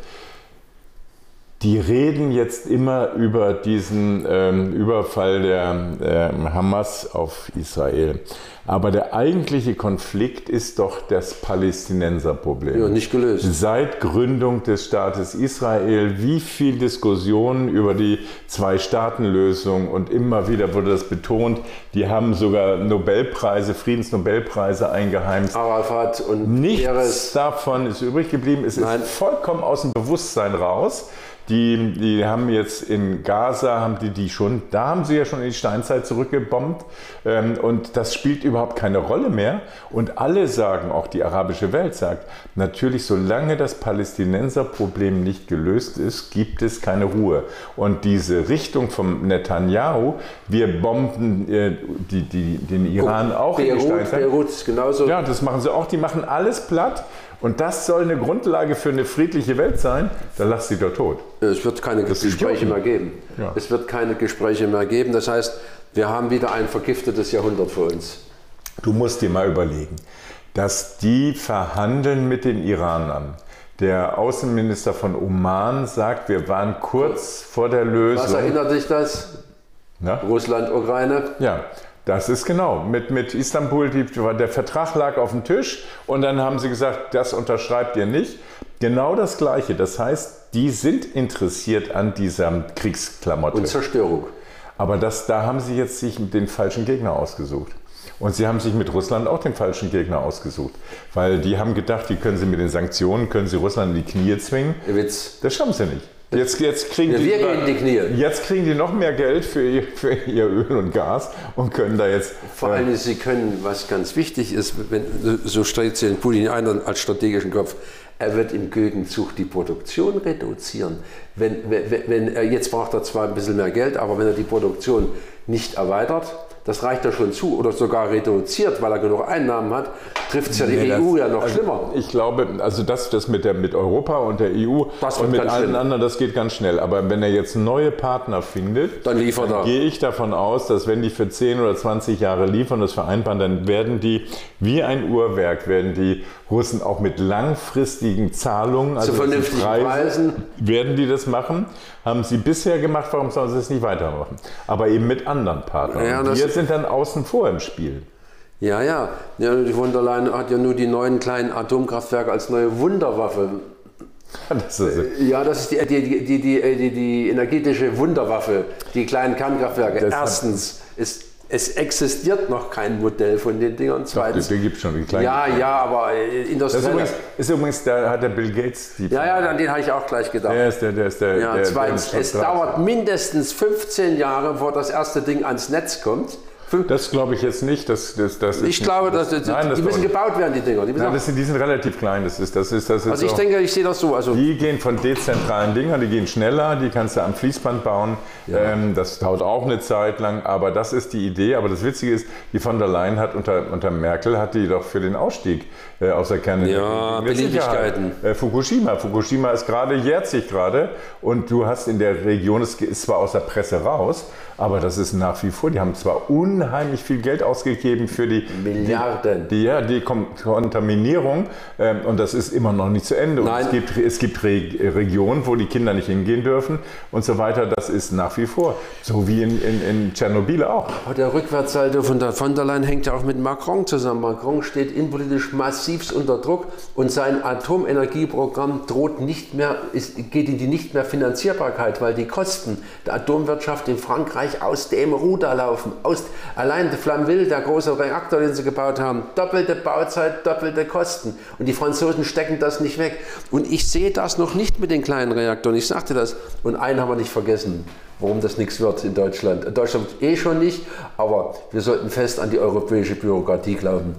Die reden jetzt immer über diesen ähm, Überfall der äh, Hamas auf Israel. Aber der eigentliche Konflikt ist doch das Palästinenserproblem. Ja, nicht gelöst. Seit Gründung des Staates Israel, wie viel Diskussionen über die Zwei-Staaten-Lösung und immer wieder wurde das betont. Die haben sogar Nobelpreise, Friedensnobelpreise eingeheimst. Arafat und Nichts Peres. davon ist übrig geblieben. Es Nein. ist vollkommen aus dem Bewusstsein raus. Die, die haben jetzt in Gaza, haben die, die schon, da haben sie ja schon in die Steinzeit zurückgebombt ähm, und das spielt überhaupt keine Rolle mehr. Und alle sagen, auch die arabische Welt sagt, natürlich, solange das Palästinenserproblem nicht gelöst ist, gibt es keine Ruhe. Und diese Richtung vom Netanyahu, wir bomben äh, die, die, den Iran oh, auch Beirut, in die Steinzeit. Beirut ist genauso. Ja, das machen sie auch, die machen alles platt. Und das soll eine Grundlage für eine friedliche Welt sein, dann lass sie doch tot. Es wird keine Das Gespräche mehr geben. Ja. Es wird keine Gespräche mehr geben. Das heißt, wir haben wieder ein vergiftetes Jahrhundert vor uns. Du musst dir mal überlegen, dass die verhandeln mit den Iranern. Der Außenminister von Oman sagt, wir waren kurz vor der Lösung. Was erinnert dich das? Na? Russland, Ukraine? Ja. Das ist genau. Mit, mit Istanbul, die, der Vertrag lag auf dem Tisch und dann haben sie gesagt, das unterschreibt ihr nicht. Genau das Gleiche. Das heißt, die sind interessiert an dieser Kriegsklamotte. Und Zerstörung. Aber das, da haben sie jetzt sich den falschen Gegner ausgesucht. Und sie haben sich mit Russland auch den falschen Gegner ausgesucht. Weil die haben gedacht, die können sie mit den Sanktionen, können sie Russland in die Knie zwingen. Witz. Das schaffen sie nicht. Jetzt, jetzt, kriegen ja, die, wir gehen in die Knie. Jetzt kriegen die noch mehr Geld für ihr, für ihr Öl und Gas und können da jetzt... Vor allem, äh, sie können, was ganz wichtig ist, wenn, so stellt sich Putin ein als strategischen Kopf, er wird im Gegenzug die Produktion reduzieren. Wenn, wenn, wenn er, jetzt braucht er zwar ein bisschen mehr Geld, aber wenn er die Produktion nicht erweitert, das reicht ja schon zu oder sogar reduziert, weil er genug Einnahmen hat, trifft es ja die nee, E U das, ja noch also schlimmer. Ich glaube, also das, das mit, der, mit Europa und der E U und mit allen schnell. anderen, das geht ganz schnell. Aber wenn er jetzt neue Partner findet, dann, liefert dann er. gehe ich davon aus, dass wenn die für zehn oder zwanzig Jahre liefern, das vereinbaren, dann werden die wie ein Uhrwerk, werden die Russen auch mit langfristigen Zahlungen, also zu vernünftigen Preise, Preisen, werden die das machen. Haben sie bisher gemacht, warum sollen sie es nicht weitermachen? Aber eben mit anderen Partnern. Ja, wir sind dann außen vor im Spiel. Ja, ja. ja die von der Leyen hat ja nur die neuen kleinen Atomkraftwerke als neue Wunderwaffe. Das ist ja, das ist die, die, die, die, die, die energetische Wunderwaffe, die kleinen Kernkraftwerke. Das Erstens ist Es existiert noch kein Modell von den Dingern. Zweitens, die gibt es schon, die kleinen. Ja, ja, aber industriell. Das ist übrigens, ist übrigens da hat der Bill Gates die. Ja, ja, an den habe ich auch gleich gedacht. Der ist der, der ist der. Ja, der, zweitens, der es dauert mindestens fünfzehn Jahre, bevor das erste Ding ans Netz kommt. Das glaube ich jetzt nicht. Das, das, das ich glaube, das, dass, nein, die das müssen gebaut werden, die Dinger. Die, nein, das sind, die sind relativ klein. Das ist, das ist, das ist also ich so, denke, ich sehe das so. Also die gehen von dezentralen Dingern, die gehen schneller, die kannst du am Fließband bauen. Ja. Ähm, das dauert auch eine Zeit lang, aber das ist die Idee. Aber das Witzige ist, die von der Leyen hat unter, unter Merkel hat die doch für den Ausstieg äh, aus der Kernenergie. Ja, Beliebigkeiten. Äh, Fukushima. Fukushima ist gerade, jährt sich gerade und du hast in der Region, es ist zwar aus der Presse raus, aber das ist nach wie vor, die haben zwar unheimlich viel Geld ausgegeben für die Milliarden. Die, die, ja, die Kontaminierung ähm, und das ist immer noch nicht zu Ende. Und es gibt, es gibt Re Regionen, wo die Kinder nicht hingehen dürfen und so weiter. Das ist nach wie vor. So wie in, in, in Tschernobyl auch. Aber der Rückwärtssalto von der von der Leyen hängt ja auch mit Macron zusammen. Macron steht innenpolitisch massivst unter Druck und sein Atomenergieprogramm droht nicht mehr, ist, geht in die nicht mehr Finanzierbarkeit, weil die Kosten der Atomwirtschaft in Frankreich aus dem Ruder laufen. Aus, allein der Flamanville, der große Reaktor, den sie gebaut haben, doppelte Bauzeit, doppelte Kosten. Und die Franzosen stecken das nicht weg. Und ich sehe das noch nicht mit den kleinen Reaktoren. Ich sagte das. Und einen haben wir nicht vergessen, warum das nichts wird in Deutschland. In Deutschland eh schon nicht, aber wir sollten fest an die europäische Bürokratie glauben.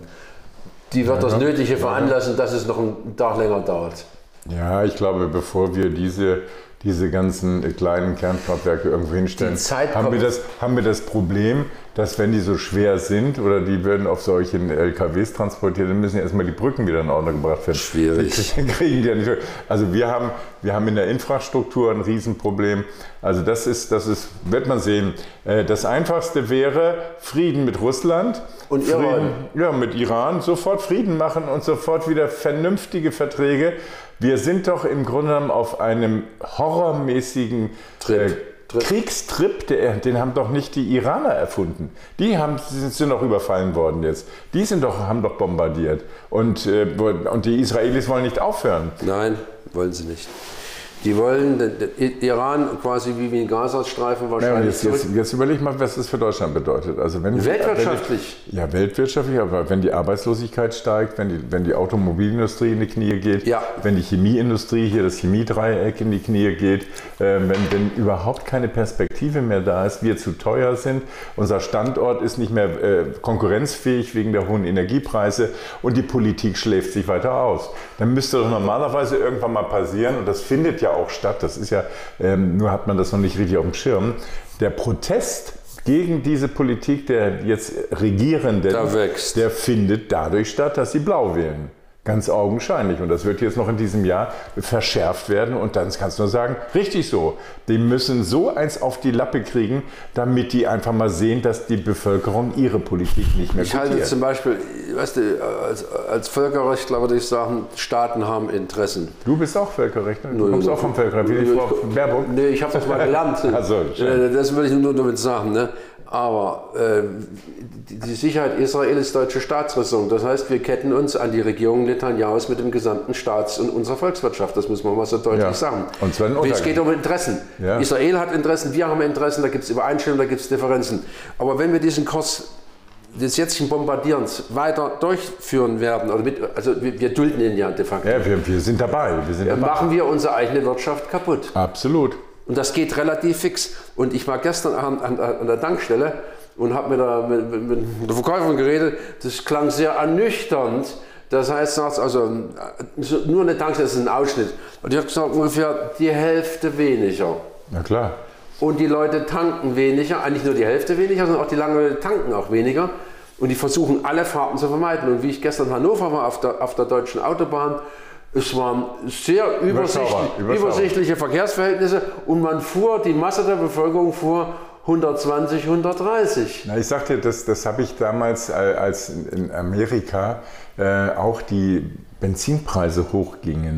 Die wird ja, das Nötige veranlassen, dass es noch einen Tag länger dauert. Ja, ich glaube, bevor wir diese diese ganzen kleinen Kernkraftwerke irgendwo hinstellen, haben wir, das, haben wir das Problem, dass wenn die so schwer sind oder die werden auf solchen L K Ws transportiert, dann müssen erstmal die Brücken wieder in Ordnung gebracht werden. Schwierig. Die kriegen die ja nicht. Also wir haben, wir haben in der Infrastruktur ein Riesenproblem. Also das ist, das ist, wird man sehen. Das Einfachste wäre Frieden mit Russland. Und Frieden, Iran. Ja, mit Iran. Sofort Frieden machen und sofort wieder vernünftige Verträge. Wir sind doch im Grunde genommen auf einem horrormäßigen äh, Kriegstrip, der, den haben doch nicht die Iraner erfunden. Die haben, sind doch überfallen worden jetzt. Die sind doch, haben doch bombardiert. Und, äh, und die Israelis wollen nicht aufhören. Nein, wollen sie nicht. Die wollen den, den Iran quasi wie wie ein Gazastreifen wahrscheinlich. Ja, jetzt, jetzt, jetzt überleg mal, was das für Deutschland bedeutet. Also wenn weltwirtschaftlich. Wenn die, ja, weltwirtschaftlich, aber wenn die Arbeitslosigkeit steigt, wenn die, wenn die Automobilindustrie in die Knie geht, ja. wenn die Chemieindustrie, hier das Chemiedreieck in die Knie geht, äh, wenn, wenn überhaupt keine Perspektive mehr da ist, wir zu teuer sind, unser Standort ist nicht mehr äh, konkurrenzfähig wegen der hohen Energiepreise und die Politik schläft sich weiter aus. Dann müsste doch normalerweise irgendwann mal passieren, und das findet ja auch statt, das ist ja, ähm, nur hat man das noch nicht richtig auf dem Schirm, der Protest gegen diese Politik der jetzt Regierenden, der findet dadurch statt, dass sie blau wählen. Ganz augenscheinlich. Und das wird jetzt noch in diesem Jahr verschärft werden. Und dann kannst du nur sagen, richtig so. Die müssen so eins auf die Lappe kriegen, damit die einfach mal sehen, dass die Bevölkerung ihre Politik nicht mehr Ich halte zum Beispiel, weißt du, als, als Völkerrechtler würde ich sagen, Staaten haben Interessen. Du bist auch Völkerrechtler? Du kommst auch vom Völkerrecht, wie die Frau Baerbock? Nee, ich habe das mal gelernt. Also, das würde ich nur damit sagen. Ne? Aber äh, die, die Sicherheit Israel ist deutsche Staatsräson. Das heißt, wir ketten uns an die Regierung Netanjahus mit dem gesamten Staats- und unserer Volkswirtschaft. Das muss man mal so deutlich ja. sagen. Und zwar es geht um Interessen. Ja. Israel hat Interessen, wir haben Interessen, da gibt es Übereinstimmungen, da gibt es Differenzen. Aber wenn wir diesen Kurs des jetzigen Bombardierens weiter durchführen werden, oder mit, also wir, wir dulden ihn ja de facto. Ja, wir, wir sind dabei. Wir sind dabei. Machen wir unsere eigene Wirtschaft kaputt. Absolut. Und das geht relativ fix. Und ich war gestern an, an, an der Tankstelle und habe mit der, mit, mit der Verkäuferin geredet. Das klang sehr ernüchternd. Das heißt, also nur eine Tankstelle ist ein Ausschnitt. Und die hat gesagt, ungefähr die Hälfte weniger. Na klar. Und die Leute tanken weniger, eigentlich nur die Hälfte weniger, sondern auch die langen Leute tanken auch weniger. Und die versuchen alle Fahrten zu vermeiden. Und wie ich gestern in Hannover war auf der, auf der deutschen Autobahn, es waren sehr übersichtlich, übersichtliche Verkehrsverhältnisse und man fuhr, die Masse der Bevölkerung fuhr hundertzwanzig, hundertdreißig. Na, ich sagte, das, das habe ich damals, als in Amerika äh, auch die Benzinpreise hochgingen.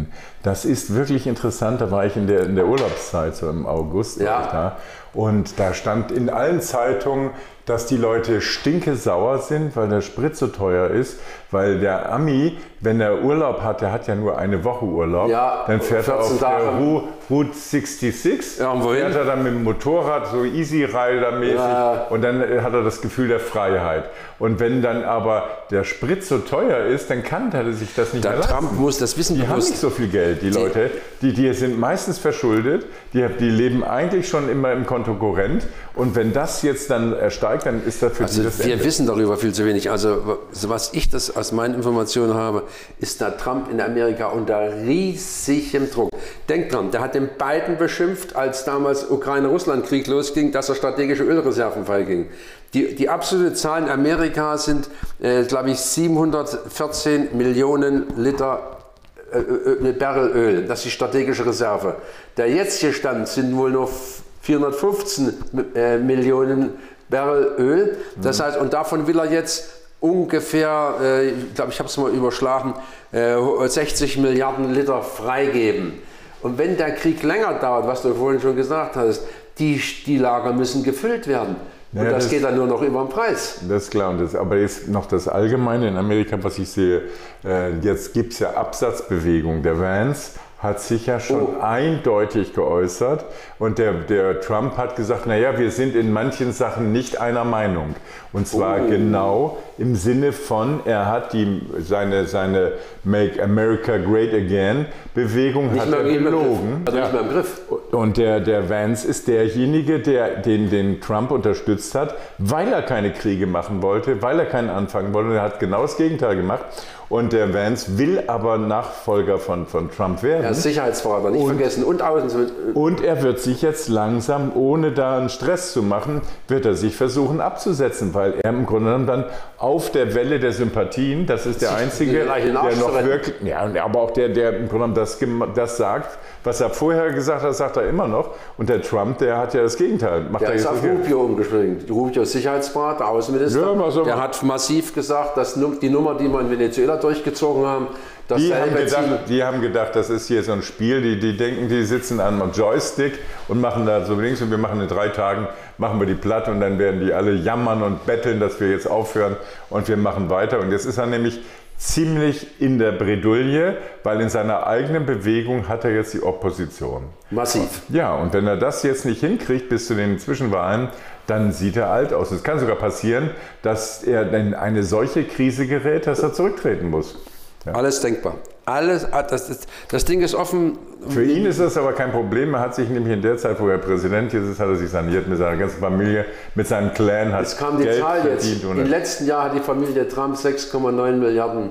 Das ist wirklich interessant. Da war ich in der, in der Urlaubszeit, so im August, ja. war ich da. Und da stand in allen Zeitungen, dass die Leute stinkesauer sind, weil der Sprit so teuer ist, weil der Ami, wenn er Urlaub hat, der hat ja nur eine Woche Urlaub, ja, dann fährt er auf Tage. der Route sechsundsechzig, ja, und wohin? fährt er dann mit dem Motorrad so Easy Rider mäßig ja. und dann hat er das Gefühl der Freiheit. Und wenn dann aber der Sprit so teuer ist, dann kann er sich das nicht der mehr leisten. Trump muss das wissen. Die haben nicht so viel Geld, die Leute. Die, die sind meistens verschuldet, die, die leben eigentlich schon immer im Konto Korrent. Und wenn das jetzt dann steigt, dann ist das für also sie das wir Ende. wissen darüber viel zu wenig. Also was ich das aus meinen Informationen habe, ist der Trump in Amerika unter riesigem Druck. Denkt dran, der hat den Biden beschimpft, als damals Ukraine-Russland-Krieg losging, dass er strategische Ölreserven freiging. Die, die absolute Zahl in Amerika sind, äh, glaube ich, siebenhundertvierzehn Millionen Liter äh, äh, Barrel Öl. Das ist die strategische Reserve. Der jetzige Stand sind wohl noch vierhundertfünfzehn äh, Millionen Barrel Öl. Das mhm. heißt, und davon will er jetzt ungefähr, äh, ich glaube, ich habe es mal überschlagen, äh, sechzig Milliarden Liter freigeben. Und wenn der Krieg länger dauert, was du vorhin schon gesagt hast, die, die Lager müssen gefüllt werden. Und ja, das, das geht dann nur noch über den Preis. Das ist klar. Und das, aber jetzt noch das Allgemeine in Amerika, was ich sehe. Äh, jetzt gibt es ja Absatzbewegung. Der Vance hat sich ja schon oh. eindeutig geäußert. Und der, der Trump hat gesagt, naja, wir sind in manchen Sachen nicht einer Meinung. Und zwar oh. genau im Sinne von, er hat die, seine, seine Make America Great Again Bewegung nicht hat er gelogen. Also nicht mehr im Griff. Und der, der Vance ist derjenige, der den, den Trump unterstützt hat, weil er keine Kriege machen wollte, weil er keinen anfangen wollte. Er hat genau das Gegenteil gemacht. Und der Vance will aber Nachfolger von, von Trump werden. Er ist Sicherheitsberater, nicht und, vergessen. Und Außen. Und er wird sich jetzt langsam, ohne da einen Stress zu machen, wird er sich versuchen abzusetzen, weil er im Grunde genommen dann auf der Welle der Sympathien, das ist der Einzige, der noch wirklich, ja, aber auch der, der im Grunde genommen das, das sagt, was er vorher gesagt hat, sagt er immer noch. Und der Trump, der hat ja das Gegenteil. Macht der er ist jetzt auf Rubio umgespringt. Rubio ist Sicherheitsberater, Außenminister. Ja, so der hat massiv gesagt, dass die Nummer, die wir in Venezuela durchgezogen haben, die haben, gedacht, die haben gedacht, das ist hier so ein Spiel, die, die denken, die sitzen an einem Joystick und machen da so links und wir machen in drei Tagen, machen wir die platt und dann werden die alle jammern und betteln, dass wir jetzt aufhören und wir machen weiter. Und jetzt ist er nämlich ziemlich in der Bredouille, weil in seiner eigenen Bewegung hat er jetzt die Opposition. Massiv. Ja, und wenn er das jetzt nicht hinkriegt bis zu den Zwischenwahlen, dann sieht er alt aus. Es kann sogar passieren, dass er in eine solche Krise gerät, dass er zurücktreten muss. Ja. Alles denkbar. Alles, das, das, das Ding ist offen. Für ihn ist das aber kein Problem. Er hat sich nämlich in der Zeit, wo er Präsident ist, hat er sich saniert mit seiner ganzen Familie, mit seinem Clan. Hat es kam die Geld Zahl jetzt. Verdient, im letzten Jahr hat die Familie Trump sechs Komma neun Milliarden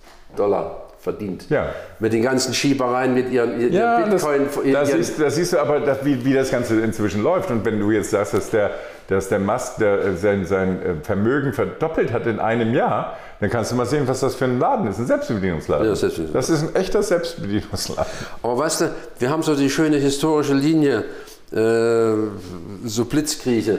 Dollar verdient. Ja. Mit den ganzen Schiebereien, mit ihren, ihren ja, Bitcoin. Das, ihren, das, ist, das siehst du aber, das, wie, wie das Ganze inzwischen läuft. Und wenn du jetzt sagst, dass der, dass der Musk der, sein, sein Vermögen verdoppelt hat in einem Jahr, dann kannst du mal sehen, was das für ein Laden ist. Ein Selbstbedienungsladen. Ja, Selbstbedienungsladen. Das ist ein echter Selbstbedienungsladen. Aber weißt du, wir haben so die schöne historische Linie, äh, so Blitzkriege.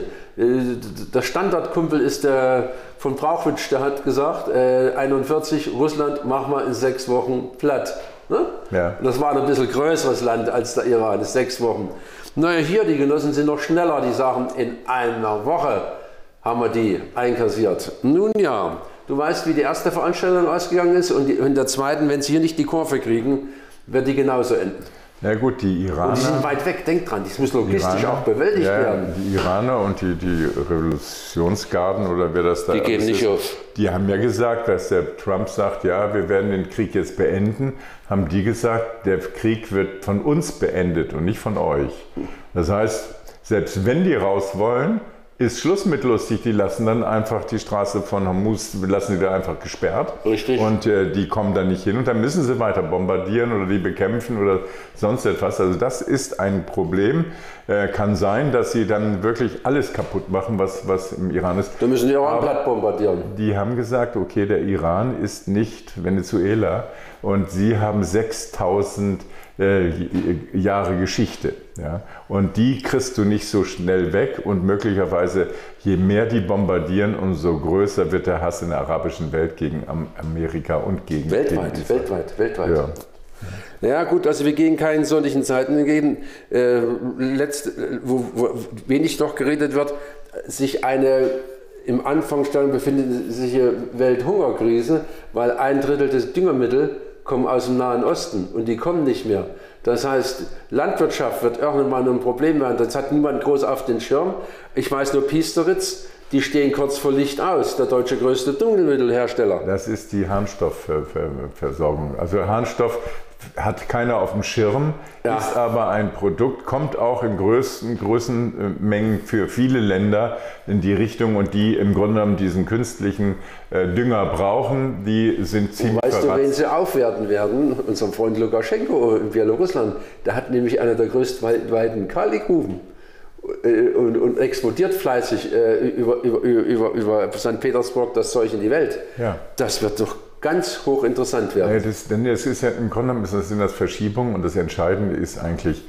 Der Standardkumpel ist der von Brauchwitsch, der hat gesagt, äh, einundvierzig, Russland machen wir in sechs Wochen platt. Ne? Ja. Das war ein bisschen größeres Land als der Iran, das ist sechs Wochen. Naja, hier, die Genossen sind noch schneller, die sagen, in einer Woche haben wir die einkassiert. Nun ja, du weißt, wie die erste Veranstaltung ausgegangen ist und die, in der zweiten, wenn sie hier nicht die Kurve kriegen, wird die genauso enden. Ja gut, die Iraner... Und die sind weit weg, denk dran, das muss logistisch Iraner, auch bewältigt ja, werden. Die Iraner und die, die Revolutionsgarden oder wer das da die geben nicht ist, auf. Die haben ja gesagt, dass der Trump sagt, ja, wir werden den Krieg jetzt beenden, haben die gesagt, der Krieg wird von uns beendet und nicht von euch. Das heißt, selbst wenn die raus wollen, ist Schluss mit lustig, die lassen dann einfach die Straße von Hormuz, lassen die da einfach gesperrt. Richtig. Und äh, die kommen da nicht hin und dann müssen sie weiter bombardieren oder die bekämpfen oder sonst etwas. Also das ist ein Problem. Äh, kann sein, dass sie dann wirklich alles kaputt machen, was, was im Iran ist. Da müssen die auch platt bombardieren. Die haben gesagt, okay, der Iran ist nicht Venezuela und sie haben sechstausend äh, Jahre Geschichte. Ja? Und die kriegst du nicht so schnell weg und möglicherweise, je mehr die bombardieren, umso größer wird der Hass in der arabischen Welt gegen Amerika und gegen weltweit, gegen weltweit, weltweit. Ja. Ja gut, also wir gehen keinen solchen Zeiten entgegen. Äh, letzt, wo, wo wenig doch geredet wird, sich eine im Anfangsstand befindet sich eine Welthungerkrise, weil ein Drittel des Düngemittel kommen aus dem Nahen Osten und die kommen nicht mehr. Das heißt, Landwirtschaft wird irgendwann ein Problem werden. Das hat niemand groß auf den Schirm. Ich weiß nur Piesteritz, die stehen kurz vor Licht aus, der deutsche größte Düngemittelhersteller. Das ist die Harnstoffversorgung. Also Harnstoff hat keiner auf dem Schirm, ja. Ist aber ein Produkt, kommt auch in größten, größten Mengen für viele Länder in die Richtung und die im Grunde genommen diesen künstlichen äh, Dünger brauchen, die sind ziemlich verratzt. Weißt verratzt. du, wen sie aufwerten werden? Unser Freund Lukaschenko in Belarusland, der hat nämlich eine der größten weltweiten Kaligruben äh, und, und exportiert fleißig äh, über, über, über, über Sankt Petersburg das Zeug in die Welt. Ja. Das wird doch ganz hochinteressant werden. Ja, das, denn das ist ja im Grunde genommen sind das Verschiebungen und das Entscheidende ist eigentlich,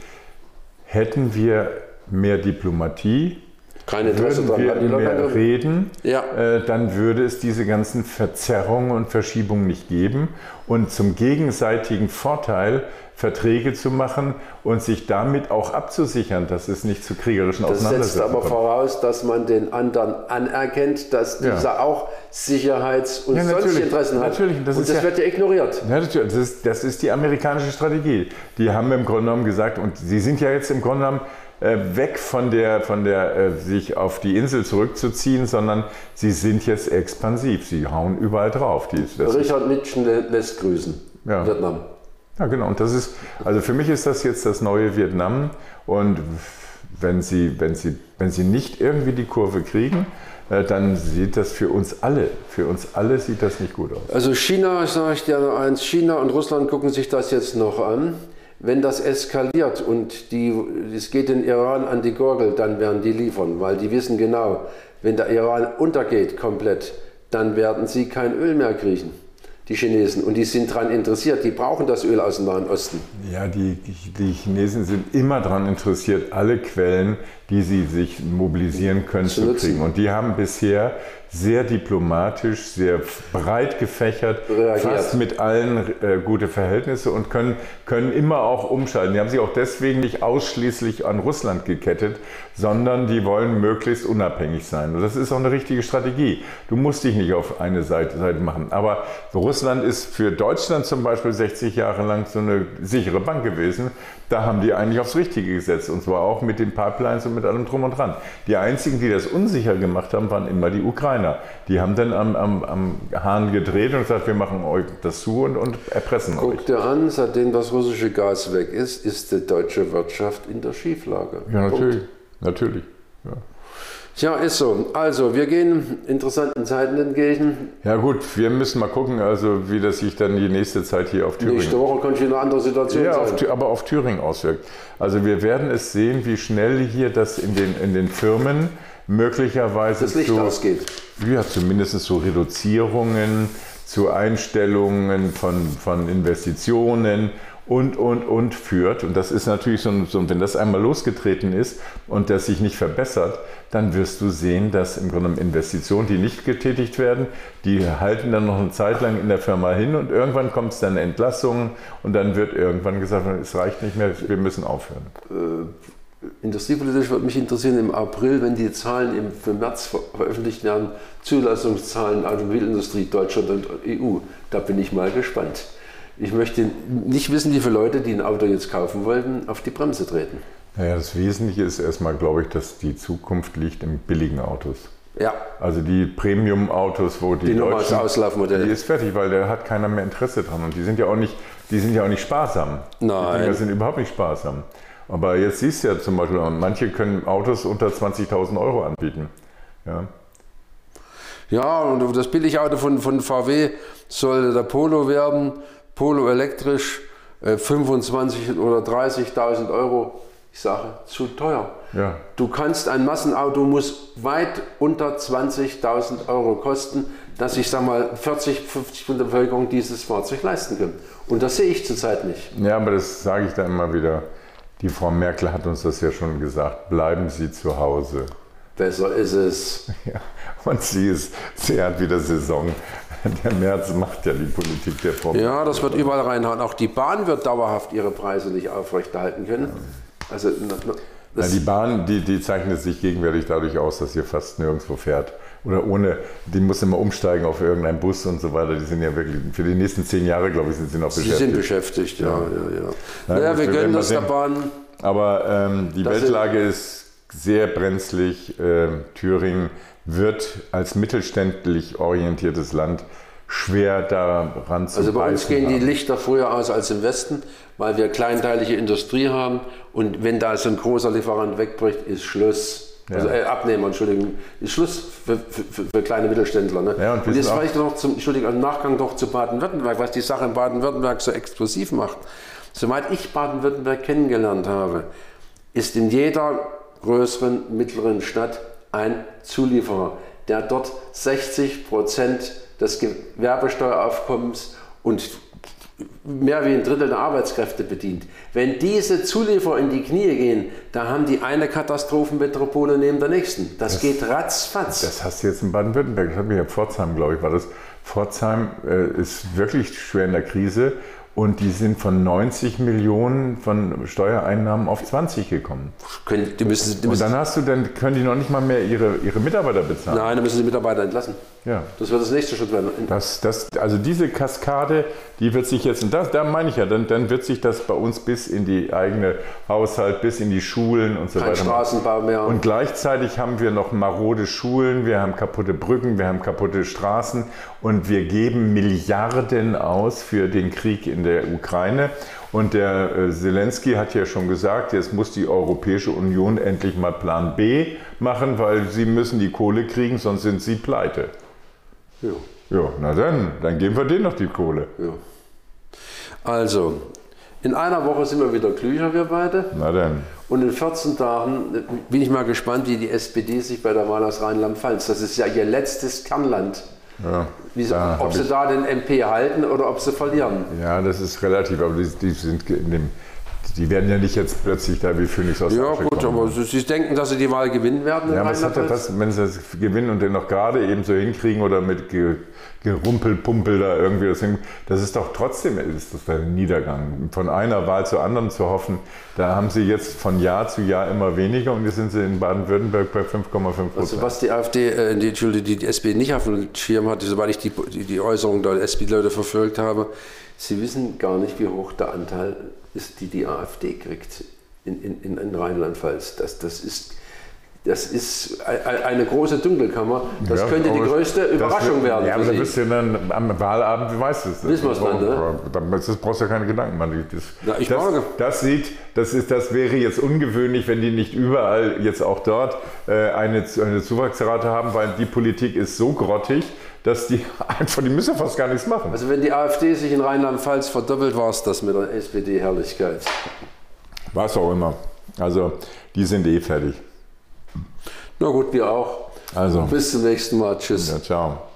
hätten wir mehr Diplomatie, Kein Interesse würden wir dran, mehr reden, ja. äh, dann würde es diese ganzen Verzerrungen und Verschiebungen nicht geben und zum gegenseitigen Vorteil Verträge zu machen und sich damit auch abzusichern, dass es nicht zu kriegerischen Auseinandersetzungen kommt. Das setzt aber voraus, dass man den anderen anerkennt, dass dieser ja. auch Sicherheits- und ja, solche Interessen hat. Natürlich. Das und das ja, wird ja ignoriert. Ja, das, ist, das ist die amerikanische Strategie. Die haben im Grunde genommen gesagt, und sie sind ja jetzt im Grunde genommen äh, weg von der, von der äh, sich auf die Insel zurückzuziehen, sondern sie sind jetzt expansiv. Sie hauen überall drauf. Die, Richard Nixon lässt grüßen. Ja. Vietnam. Ja, genau. Und das ist, also für mich ist das jetzt das neue Vietnam. Und wenn Sie, wenn Sie, wenn Sie nicht irgendwie die Kurve kriegen, dann sieht das für uns alle, für uns alle sieht das nicht gut aus. Also China, sage ich dir noch eins, China und Russland gucken sich das jetzt noch an. Wenn das eskaliert und die, es geht den Iran an die Gurgel, dann werden die liefern, weil die wissen genau, wenn der Iran untergeht komplett, dann werden sie kein Öl mehr kriegen. Die Chinesen. Und die sind daran interessiert, die brauchen das Öl aus dem Nahen Osten. Ja, die, die Chinesen sind immer daran interessiert, alle Quellen, die sie sich mobilisieren können, zu, zu kriegen. Und die haben bisher sehr diplomatisch, sehr breit gefächert, reagiert. Fast mit allen äh, gute Verhältnisse und können, können immer auch umschalten. Die haben sich auch deswegen nicht ausschließlich an Russland gekettet, sondern die wollen möglichst unabhängig sein. Und das ist auch eine richtige Strategie. Du musst dich nicht auf eine Seite, Seite machen. Aber Russland ist für Deutschland zum Beispiel sechzig Jahre lang so eine sichere Bank gewesen. Da haben die eigentlich aufs Richtige gesetzt. Und zwar auch mit den Pipelines und mit allem drum und dran. Die einzigen, die das unsicher gemacht haben, waren immer die Ukrainer. Die haben dann am, am, am Hahn gedreht und gesagt, wir machen euch das zu und, und erpressen Guck euch. Guck dir an, seitdem das russische Gas weg ist, ist die deutsche Wirtschaft in der Schieflage. Ja, natürlich. Natürlich. Ja. Tja, ist so. Also, wir gehen interessanten Zeiten entgegen. Ja gut, wir müssen mal gucken, also wie das sich dann die nächste Zeit hier auf Thüringen... Nächste Woche könnte eine andere Situation ja, sein. Auf, aber auf Thüringen auswirkt. Also wir werden es sehen, wie schnell hier das in den, in den Firmen möglicherweise das Licht zu, ausgeht. Ja, zumindest zu Reduzierungen, zu Einstellungen von, von Investitionen und, und, und führt. Und das ist natürlich so, so, wenn das einmal losgetreten ist und das sich nicht verbessert, dann wirst du sehen, dass im Grunde Investitionen, die nicht getätigt werden, die halten dann noch eine Zeit lang in der Firma hin und irgendwann kommt es dann Entlassungen und dann wird irgendwann gesagt, es reicht nicht mehr, wir müssen aufhören. Äh, industriepolitisch würde mich interessieren, im April, wenn die Zahlen im, für März ver veröffentlicht werden, Zulassungszahlen Automobilindustrie, Deutschland und E U, da bin ich mal gespannt. Ich möchte nicht wissen, wie viele Leute, die ein Auto jetzt kaufen wollten, auf die Bremse treten. Naja, das Wesentliche ist erstmal, glaube ich, dass die Zukunft liegt in billigen Autos. Ja. Also die Premium-Autos, wo die, die Nummer ist Auslaufmodell. Die ist fertig, weil da hat keiner mehr Interesse dran. Und die sind ja auch nicht, die sind ja auch nicht sparsam. Nein. Die Dinger sind überhaupt nicht sparsam. Aber jetzt siehst du ja zum Beispiel, manche können Autos unter zwanzigtausend Euro anbieten. Ja. Ja, und das Billigauto von, von V W soll der Polo werden. Polo elektrisch, äh, fünfundzwanzigtausend oder dreißigtausend Euro. Ich sage, zu teuer. Ja. Du kannst, ein Massenauto muss weit unter zwanzigtausend Euro kosten, dass ich sag mal vierzig, fünfzig Prozent der Bevölkerung dieses Fahrzeug leisten können. Und das sehe ich zurzeit nicht. Ja, aber das sage ich dann immer wieder. Die Frau Merkel hat uns das ja schon gesagt. Bleiben Sie zu Hause. besser ist es. Ja, und sie, ist, sie hat wieder Saison. Der März macht ja die Politik der Frau. Ja, das wird überall reinhauen. Auch die Bahn wird dauerhaft ihre Preise nicht aufrechterhalten können. Also, Na, die Bahn, die, die zeichnet sich gegenwärtig dadurch aus, dass sie fast nirgendwo fährt. Oder ohne, die muss immer umsteigen auf irgendeinen Bus und so weiter. Die sind ja wirklich, für die nächsten zehn Jahre, glaube ich, sind sie noch beschäftigt. Sie sind beschäftigt, ja. ja, ja. Na, naja, gut, wir wir gönnen das sehen. der Bahn. Aber ähm, die Das Weltlage ist sehr brenzlig. Ähm, Thüringen wird als mittelständlich orientiertes Land schwer daran zu Also bei uns gehen haben. die Lichter früher aus als im Westen, weil wir kleinteilige Industrie haben und wenn da so ein großer Lieferant wegbricht, ist Schluss. Ja. Also äh, Abnehmer, Entschuldigung, ist Schluss für, für, für kleine Mittelständler. Ne? Ja, und und jetzt vielleicht noch zum Entschuldigung, im Nachgang doch zu Baden-Württemberg, was die Sache in Baden-Württemberg so explosiv macht. Soweit ich Baden-Württemberg kennengelernt habe, ist in jeder größeren, mittleren Stadt ein Zulieferer, der dort sechzig Prozent des Gewerbesteueraufkommens und mehr wie ein Drittel der Arbeitskräfte bedient. Wenn diese Zulieferer in die Knie gehen, da haben die eine Katastrophenmetropole neben der nächsten. Das, das geht ratzfatz. Das hast du jetzt in Baden-Württemberg, das hat mich ja Pforzheim, glaube ich, war das. Pforzheim äh, ist wirklich schwer in der Krise. Und die sind von neunzig Millionen von Steuereinnahmen auf zwanzig gekommen. Können, die müssen, die und müssen, dann hast du, dann können die noch nicht mal mehr ihre, ihre Mitarbeiter bezahlen. Nein, dann müssen die Mitarbeiter entlassen. Ja. Das wird das nächste Schritt werden. Das, das, also diese Kaskade, die wird sich jetzt, und das, da meine ich ja, dann, dann wird sich das bei uns bis in die eigene Haushalt, bis in die Schulen und so Kein weiter. Straßenbau mehr. Und gleichzeitig haben wir noch marode Schulen, wir haben kaputte Brücken, wir haben kaputte Straßen und wir geben Milliarden aus für den Krieg in der Ukraine. Und der äh, Zelensky hat ja schon gesagt, jetzt muss die Europäische Union endlich mal Plan B machen, weil sie müssen die Kohle kriegen, sonst sind sie pleite. Ja. Ja, na dann, dann geben wir denen noch die Kohle. Ja. Also, in einer Woche sind wir wieder klüger, wir beide. Na dann. Und in vierzehn Tagen bin ich mal gespannt, wie die S P D sich bei der Wahl aus Rheinland-Pfalz, das ist ja ihr letztes Kernland, Ja, wie sie, ob sie da den M P halten oder ob sie verlieren. Ja, das ist relativ, aber die, die sind in dem, die werden ja nicht jetzt plötzlich da wie Phönix aus der Asche Ja gut, kommen. aber Sie denken, dass Sie die Wahl gewinnen werden? Ja, was hat das, wenn sie das gewinnen und den noch gerade eben so hinkriegen oder mit Ge, Gerumpelpumpel da irgendwie das hin, das ist doch trotzdem ist das ein Niedergang. Von einer Wahl zur anderen zu hoffen, da haben sie jetzt von Jahr zu Jahr immer weniger und jetzt sind sie in Baden-Württemberg bei fünf Komma fünf Prozent. Also was die AfD, äh, die, die, die S P D nicht auf dem Schirm hat, soweit ich die, die, die Äußerung der S P D-Leute verfolgt habe, sie wissen gar nicht, wie hoch der Anteil ist, die die AfD kriegt in, in, in Rheinland-Pfalz. Das, das, ist, das ist eine große Dunkelkammer. Das ja, könnte die größte Überraschung das, werden. Ja, aber da bist du ja dann am Wahlabend, weißt du es. Wissen wir es dann, ne? Das brauchst du ja keine Gedanken machen. Das, Na, ich das, das, sieht, das, ist, das wäre jetzt ungewöhnlich, wenn die nicht überall, jetzt auch dort, eine, eine Zuwachsrate haben, weil die Politik ist so grottig, dass die einfach, die müssen fast gar nichts machen. Also wenn die AfD sich in Rheinland-Pfalz verdoppelt, war es das mit der S P D-Herrlichkeit. Was auch immer. Also die sind eh fertig. Na gut, wir auch. Also. Bis zum nächsten Mal. Tschüss. Ja, ciao.